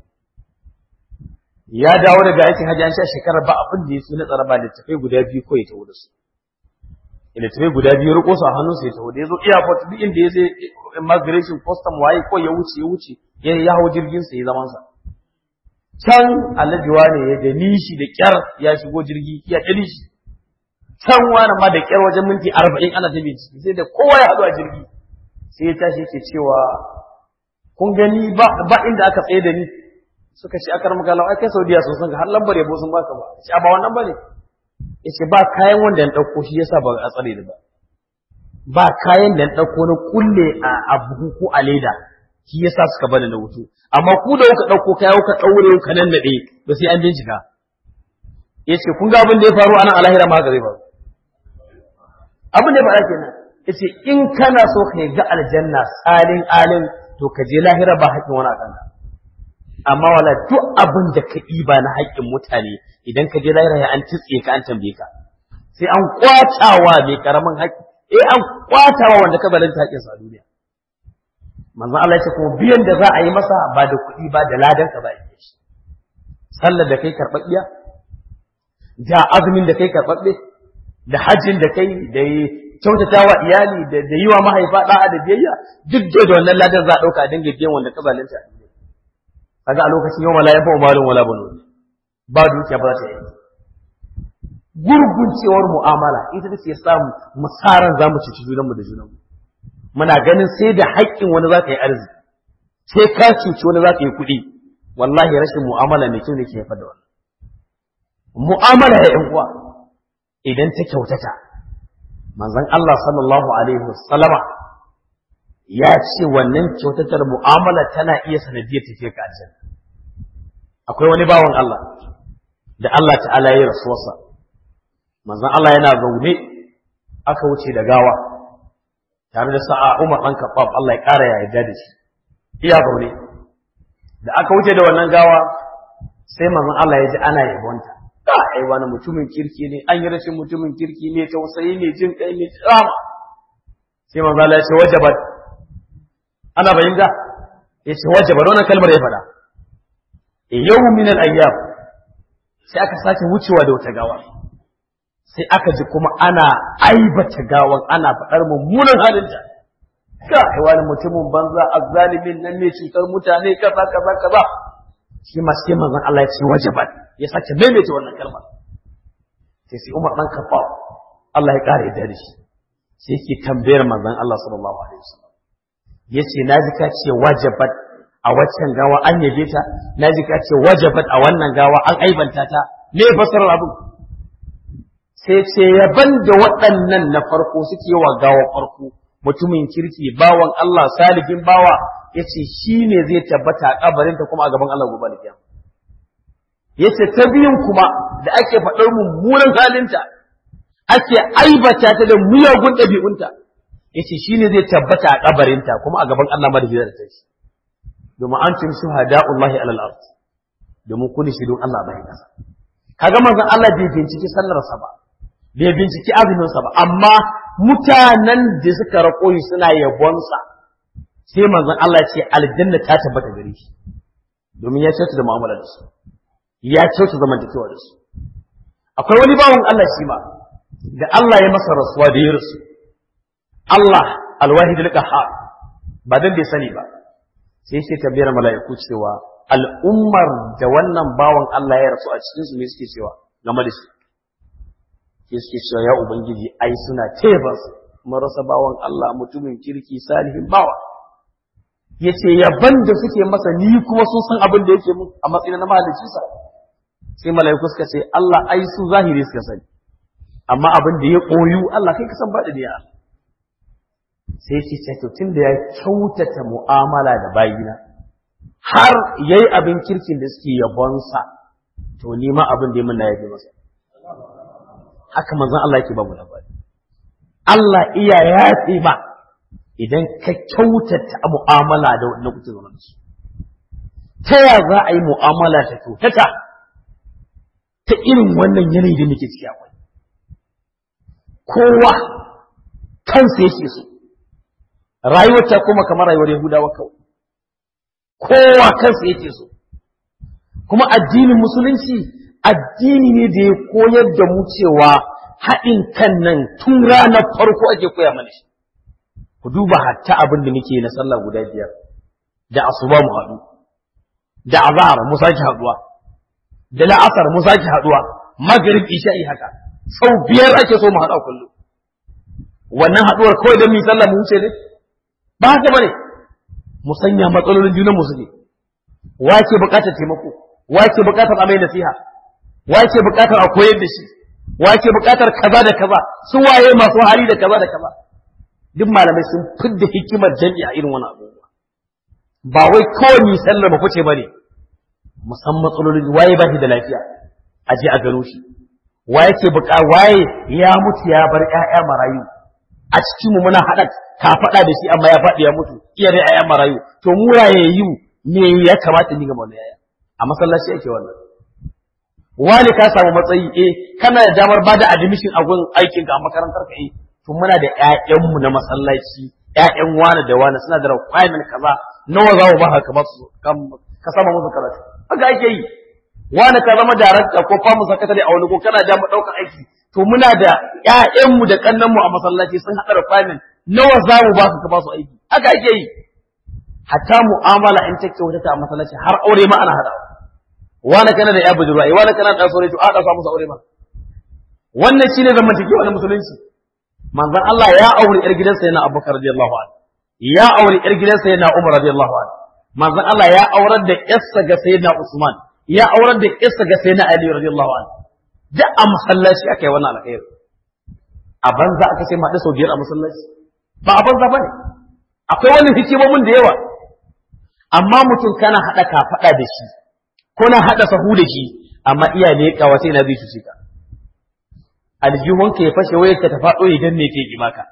ya dawo daga aikin haji an sha shekarar ba abin da ya so na tsara ba littafai guda biyu ko ya tawo da su littafai guda biyu riko su a hannunsa ya tawo da ya zo airport duk inda ya je immigration custom waye ko ya wuce ya wuce ya ya hawo jirgin sa ya zaman sa can Alhaji wane ya da nishi da kyar ya shigo jirgi ya kiri shi can wani ma da kyar wajen minti arba'in ana ta bincike sai da kowa ya haɗu a jirgi sai ya tashi yake cewa kun gani ba ba inda aka tsaye da ni suka ce akar maka lau ai kai Saudiya sun san ka har lambar yabo sun baka ba ce ba wannan bane yace ba kayan wanda na dauko shi yasa ba a tsare ni ba ba kayan da na dauko na kulle a abu ko a leda shi yasa suka bani na wuto amma ku da kuka dauko kaya kuka daure kuka nan nade ba sai an bincika yace kun ga abin da ya faru anan alahira ma haka zai faru abin da ya faru kenan yace in kana so ka ga aljanna salin alin to ka je lahira ba haƙin wani akan ka amma wala duk abin da ka ɗiba na haƙƙin mutane idan ka je lahira ya an titse ka an tambaye ka sai an kwatawa mai karamin haƙƙi eh an kwatawa wanda ka balanta haƙƙin sa a duniya manzo Allah ya ce kuma biyan da za a yi masa ba da kuɗi ba da ladan ka ba yi shi sallar da kai karɓaɓɓiya da azumin da kai karɓaɓɓe da hajjin da kai da kyautatawa iyali da yi wa mahaifa da'a da biyayya duk da wannan ladan za a ɗauka a dinga biyan wanda ka balanta a duniya kaga a lokacin yau la yafa malun wala banun ba dukiya ba ta yi gurguncewar mu'amala ita take samu musaran zamu ci junan mu da junan mu muna ganin sai da haƙƙin wani zaka yi arziki sai ka cuci wani zaka yi kuɗi wallahi rashin mu'amala mai kyau ne ke haifar da wannan mu'amala ya ƴan uwa idan ta kyautata manzon Allah sallallahu alaihi wasallama ya ce wannan kyautatar mu'amala tana iya sanadiyar tafiya ka aljanna akwai wani bawan Allah da Allah ta'ala ya rasuwarsa manzon Allah yana zaune aka wuce da gawa tare da sa'a Umar dan Khattab Allah ya kara ya yarda da shi iya zaune da aka wuce da wannan gawa sai manzon Allah ya ji ana yabonta ka ai wani mutumin kirki ne an yi rashin mutumin kirki ne tausayi ne jin kai ne tsama sai manzon Allah ya ce wajabat ana bayyana yace wajaba wannan kalmar ya fada yau min al-ayyam sai aka sake wucewa da wata gawa sai aka ji kuma ana aibata gawan ana fadar mummunan halinta ka ai wani mutumin banza azzalimin nan ne cutar mutane kaza kaza kaza shi ma sai manzon Allah ya ce wajabat ya sake maimaita wannan kalmar sai sai Umar dan Khattab Allah ya kare da shi sai yake tambayar manzon Allah sallallahu alaihi wasallam yace naji ka ce wajabat a waccan gawa an yabe ta naji ka ce wajabat a wannan gawa an aibanta ta me fasarar abu sai ce yaban da waɗannan na farko suke wa gawa farko mutumin kirki bawan Allah salihin bawa yace shine zai tabbata a kabarin ta kuma a gaban Allah gobe da kiyama yace ta biyun kuma da ake faɗar mummunan halinta ake aibata ta da miyagun ɗabi'unta, yace shine zai tabbata a kabarinta kuma a gaban Allah ma da zai ta shi. Domin an tun shuhada'ullahi alal ard. Domin kulli shi don Allah bai kasa. Kaga manzon Allah bai binciki sallarsa ba, bai binciki azuminsa ba, amma mutanen da suka rako shi suna yabonsa sai manzon Allah ya ce aljanna ta tabbata gare shi. Domin ya ce da mu'amala da su. Ya ce su zamantakewa da su. Akwai wani bawon Allah shi ma da Allah ya masa rasuwa da ya rasu. Allah alwahid al-qahhar ba dan bai sani ba. Sai yake tambayar mala'iku cewa al'ummar da wannan bawan Allah ya rasu a cikin su ne suke cewa game da shi. Sai suke cewa ya ubangiji ai suna tebas mun rasa bawan Allah mutumin kirki salihin bawa. Yace yaban da suke masa ni kuma sun san abin da yake mun a matsayin na mahalicci sa. Sai mala'iku suka ce Allah ai su zahiri suka sani. Amma abin da ya koyu Allah kai ka san ba da ya. Sai yake ce to tunda ya kyautata mu'amala da bayina har yayi abin kirkin da suke yabonsa to ni ma abin da ya mun na yabe masa. Haka manzon Allah yake ba mu labari. Allah iya yafe ba idan ka kyautata mu'amala da wannan kuke zama da su. Ta ya za a yi mu'amala ta kyautata ta irin wannan yanayi da muke ciki akwai. Kowa kansa yake so. Rayuwar ta kuma kamar rayuwar Yahudawa kawai. Kowa kansa yake so. Kuma addinin musulunci addini ne da ya koyar da mu cewa haɗin kan nan tun ranar farko ake koya mana shi. Ku duba hatta abin da muke na sallah guda biyar, da asuba mu haɗu, da azhar mu sake haɗuwa, da la'asar mu sake haɗuwa, maghrib isha'i haka. Sau biyar ake so mu haɗa kullum. Wannan haɗuwar kawai don mu sallah mu wuce ne? Ba haka bane. Mu sanya matsalolin junan mu suke. Wa ke buƙatar taimako? Wa ke buƙatar a mai nasiha? Wa ke buƙatar a koyar da shi? Wa ke buƙatar kaza da kaza? Su waye masu hali da kaza da kaza? Duk malamai sun fidda hikimar jami'a irin wani abubuwa. Ba wai kawai mi sallar mu fice bane. Mu san matsalolin waye ba shi da lafiya. A je a gano shi. Waye ke buƙa waye ya mutu ya bar ƴaƴa marayu. A cikin mu muna haɗa ka faɗa da shi amma ya faɗi ya mutu. Iya da ƴaƴa marayu. To mu rayayyu me ya kamata ni ga wannan yaya? A masallaci ake wannan. Wani ka samu matsayi eh kana da damar bada admission a gun aikin ka a makarantar ka eh to muna da ƴaƴanmu na masallaci ƴaƴan wani da wani suna da requirement kaza nawa za mu ba ka ba su ka sama musu karatu haka ake yi wani ka zama director ko famu sakatare a wani ko kana da mu daukar aiki to muna da ƴaƴanmu da kannanmu a masallaci sun haɗa requirement nawa za mu ba ka ba su aiki haka ake yi hatta mu'amala in take wata a masallaci har aure ma ana hadawa wani kana da ya budurwa wani kana da saurayi to a da musu aure ma wannan shine zamantakewa na musulunci manzon Allah ya aure yar gidansa yana Abubakar radiyallahu anhu ya aure yar gidansa yana Umar radiyallahu anhu manzon Allah ya aurar da yarsa ga sayyidina Usman ya aurar da yarsa ga sayyidina Ali radiyallahu anhu da a masallaci aka yi wannan alkhairi a banza aka ce ma da sau biyar a masallaci ba a banza bane akwai wani hikimomin da yawa amma mutum kana hada ka fada da shi ko na hada sahu da shi amma iya ne kawa sai na zai cuce ka aljihunka ya fashe wayarka ta faɗo ya danne ta yi maka.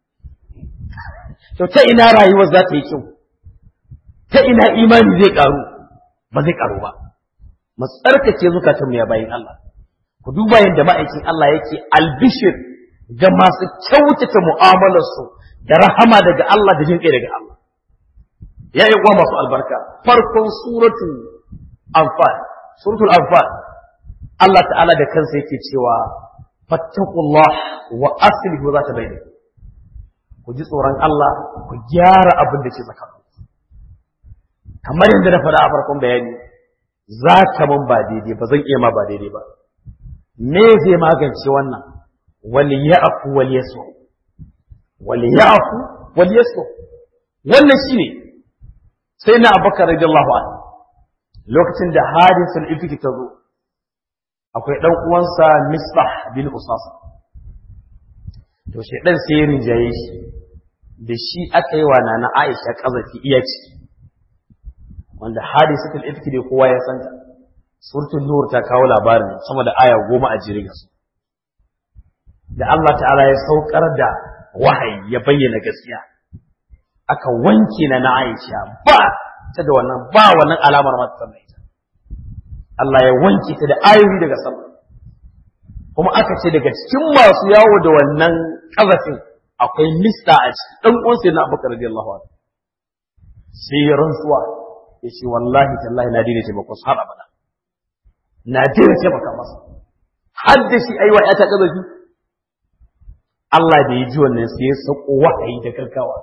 To ta ina rayuwar za ta yi kyau, ta ina imani zai ƙaru, ba zai ƙaru ba. Mu tsarkake zukatanmu ya bayin Allah. Ku duba yadda ma'aikin Allah yake albishir ga masu kyautata mu'amalarsu da rahama daga Allah da jin kai daga Allah. Ya yi uwa masu albarka, farkon suratul Anfal, suratul Anfal, Allah ta'ala da kansa yake cewa fattakullah wa aslihu za ta bayyana ku ji tsoron Allah ku gyara abin da ke tsakanin kamar yadda na faɗa a farkon bayani za ka mun ba daidai ba zan iya ma ba daidai ba me zai magance wannan wal ya'fu wal yasfu wal ya'fu wal yasfu wannan shine sai na Abubakar radiyallahu anhu lokacin da hadisul ifki ta zo akwai ɗan uwansa Misbah bin Usasa. To shedan sai ya rinjaye shi, da shi aka yi wa nana Aisha ƙazafi iya ciki, wanda hadisatul ifki dai kowa ya santa. Suratul Nur ta kawo labarin sama da aya goma a jirgin su. da Allah ta'ala ya saukar da wahayi ya bayyana gaskiya aka wanke na na Aisha ba ta da wannan ba wannan alamar mata sannan ita Allah ya wanke ta da ayoyi daga sama kuma aka ce daga cikin masu yawo da wannan kazafin akwai mista a cikin dan uwan sai na Abubakar radiyallahu anhu sai ya rantsuwa ya ce wallahi tallahi na dine taimako har abada na dine taimaka masa har da shi aiwa ya ta kazafi Allah da ya ji wannan sai ya sako wahayi da gaggawa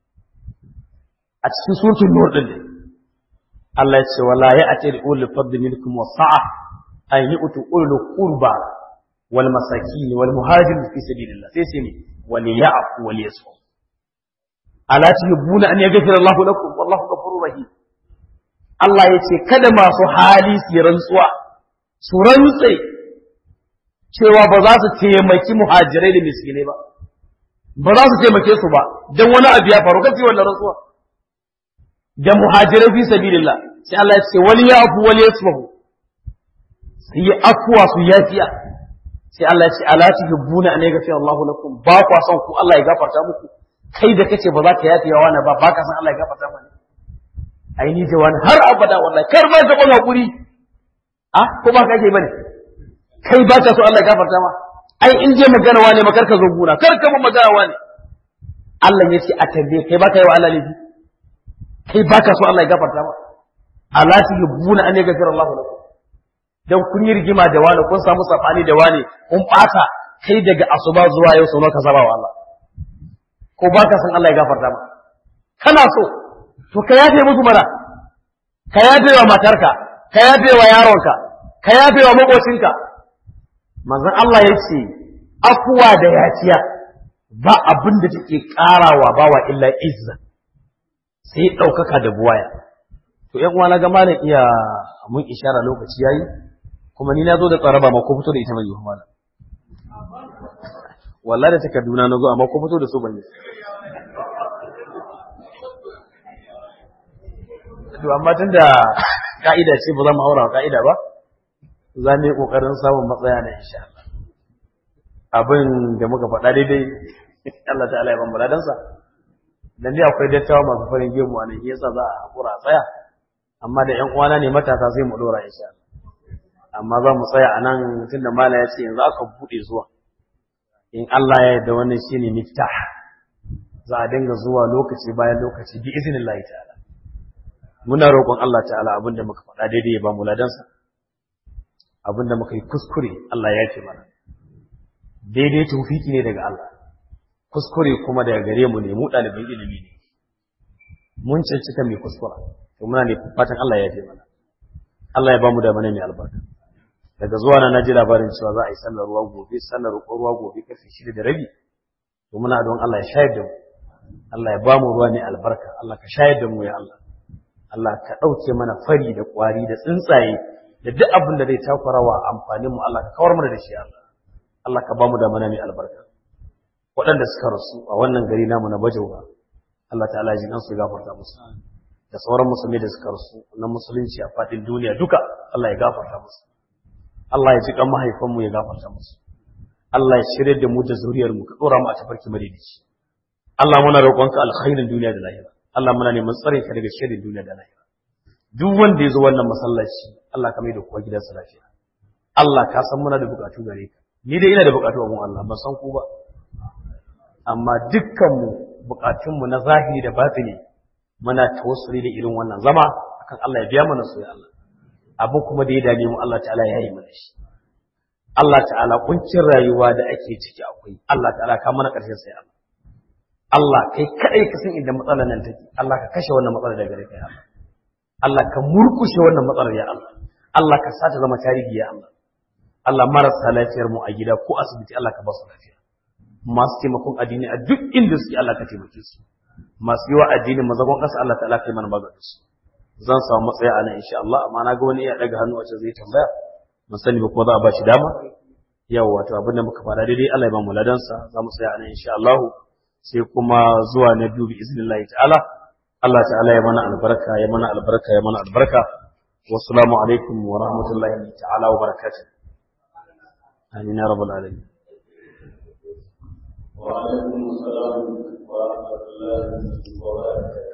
a cikin suratul nur din Allah ya ce wala ya'ti ul fadl minkum wasa'a ay yu'tu ul qurba wal masakin wal muhajirin fi sabilillah sai sai ne wal ya'fu wal yasfu ala tuhibbuna an yaghfira Allahu lakum wallahu ghafurur rahim Allah ya ce kada masu hali su rantsuwa su rantse cewa ba za su taimaki muhajirai da miskinai ba ba za su taimake su ba dan wani abu ya faru kace wannan rantsuwa da muhajirai fi sabilillah sai Allah ya ce wal ya'fu wal yasfu sai ya afwa su yafiya sai Allah ya ce ala tuhibbuna an yaghfira Allahu lakum ba ku san ku Allah ya gafarta muku kai da kace ba za ka yafiya wani ba ba ka san Allah ya gafarta mani ai ni jawani har abada wallahi kar ma ka ban hakuri ah ko ba kake bane kai ba ka so Allah ya gafarta ma ai in je magana wani makar ka zo guna kar ka mun magana wani Allah ya ce a tambaye kai ba ka yi wa Allah laifi kai ba ka so Allah ya gafarta ma ala tuhibbuna an yaghfira Allahu lakum dan kun yi rigima da wani kun samu safani da wani kun bata kai daga asuba zuwa yau sau ka saba wa Allah ko ba ka san Allah ya gafarta ma kana so to ka yafe musu mana ka yafe wa matarka ka yafe wa yaronka ka yafe wa makocinka manzon Allah ya ce afuwa da yaciya ba abin da take karawa bawa illa izza sai daukaka da buwaya to ƴan uwa na ga malam iya mun ishara lokaci yayi kuma ni na zo da tsaraba ma ko fito da ita mai yiwu malam wallahi da takarduna na zo amma ko fito da su ban yi to amma tunda ka'ida ce ba za mu haura ka'ida ba za mu yi kokarin samun matsaya na insha Allah abin da muka faɗa daidai Allah ta'ala ya ban baladansa dan dai akwai dattawa masu farin gemu a nan yasa za a hakura tsaya amma da ƴan uwana ne matasa sai mu dora insha Allah amma za mu tsaya a nan tunda mala ya ce yanzu aka bude zuwa in Allah ya yarda wannan shine miftah za a dinga zuwa lokaci bayan lokaci bi iznillahi ta'ala muna roƙon Allah ta'ala abinda muka faɗa daidai ya ba mu ladansa abinda muka yi kuskure Allah ya yafe mana daidai tawfiki ne daga Allah kuskure kuma daga gare mu ne mu ɗaliban ilimi ne mun cancika mai kuskura to muna ne fatan Allah ya yafe mana Allah ya ba mu da mana mai albarka daga zuwa na naji labarin cewa za a yi sallar ruwa gobe sallar ruwa gobe karfe shida da rabi to muna don Allah ya shayar da mu Allah ya ba mu ruwa mai albarka Allah ka shayar da mu ya Allah Allah ka ɗauke mana fari da ƙwari da tsuntsaye da duk abin da zai takura wa amfanin mu Allah ka kawar mana da shi Allah Allah ka ba mu da mana mai albarka waɗanda suka rasu a wannan gari namu na Bajoga Allah ta'ala ya ji kansu ya gafarta musu da sauran musulmi da suka rasu na musulunci a faɗin duniya duka Allah ya gafarta musu Allah ya ji kan mahaifan mu ya gafarta musu Allah ya shirye da mu da zuriyar mu ka dora mu a tafarki madaidaici Allah muna roƙonka alkhairin duniya da lahira Allah muna neman tsare ka daga sharrin duniya da lahira duk wanda ya zo wannan masallaci Allah ka mai da kowa gidansa lafiya Allah ka san muna da bukatu gare ka ni dai ina da bukatu a gun Allah ban san ku ba amma dukkan mu bukatun mu na zahiri da batini muna tawassuli da irin wannan zama akan Allah ya biya mana su ya Allah abu kuma da ya dame mu Allah ta'ala ya yi mana shi Allah ta'ala kuncin rayuwa da ake ciki akwai Allah ta'ala ka mana karshen sai Allah Allah kai kadai ka san inda matsalar nan take Allah ka kashe wannan matsalar daga gare ka ya Allah Allah ka murkushe wannan matsalar ya Allah Allah ka sa ta zama tarihi ya Allah Allah marasa lafiyar mu a gida ko asibiti Allah ka ba su lafiya masu taimakon addini a duk inda suke Allah ka taimake su masu yi wa addini mazagon ƙasa Allah ta'ala kai mana maganin su zan samu matsaya a nan insha Allah amma na ga wani ya daga hannu wacce zai tambaya mun sani ba kuma za a ba shi dama yau wato abin da muka fara daidai Allah ya ba mu ladansa za mu tsaya a nan insha Allah sai kuma zuwa na biyu bi iznillahi ta'ala Allah ta'ala ya mana albarka ya mana albarka ya mana albarka wassalamu alaikum wa rahmatullahi ta'ala wa barakatuh amin ya rabbal alamin وعليكم السلام ورحمة الله وبركاته.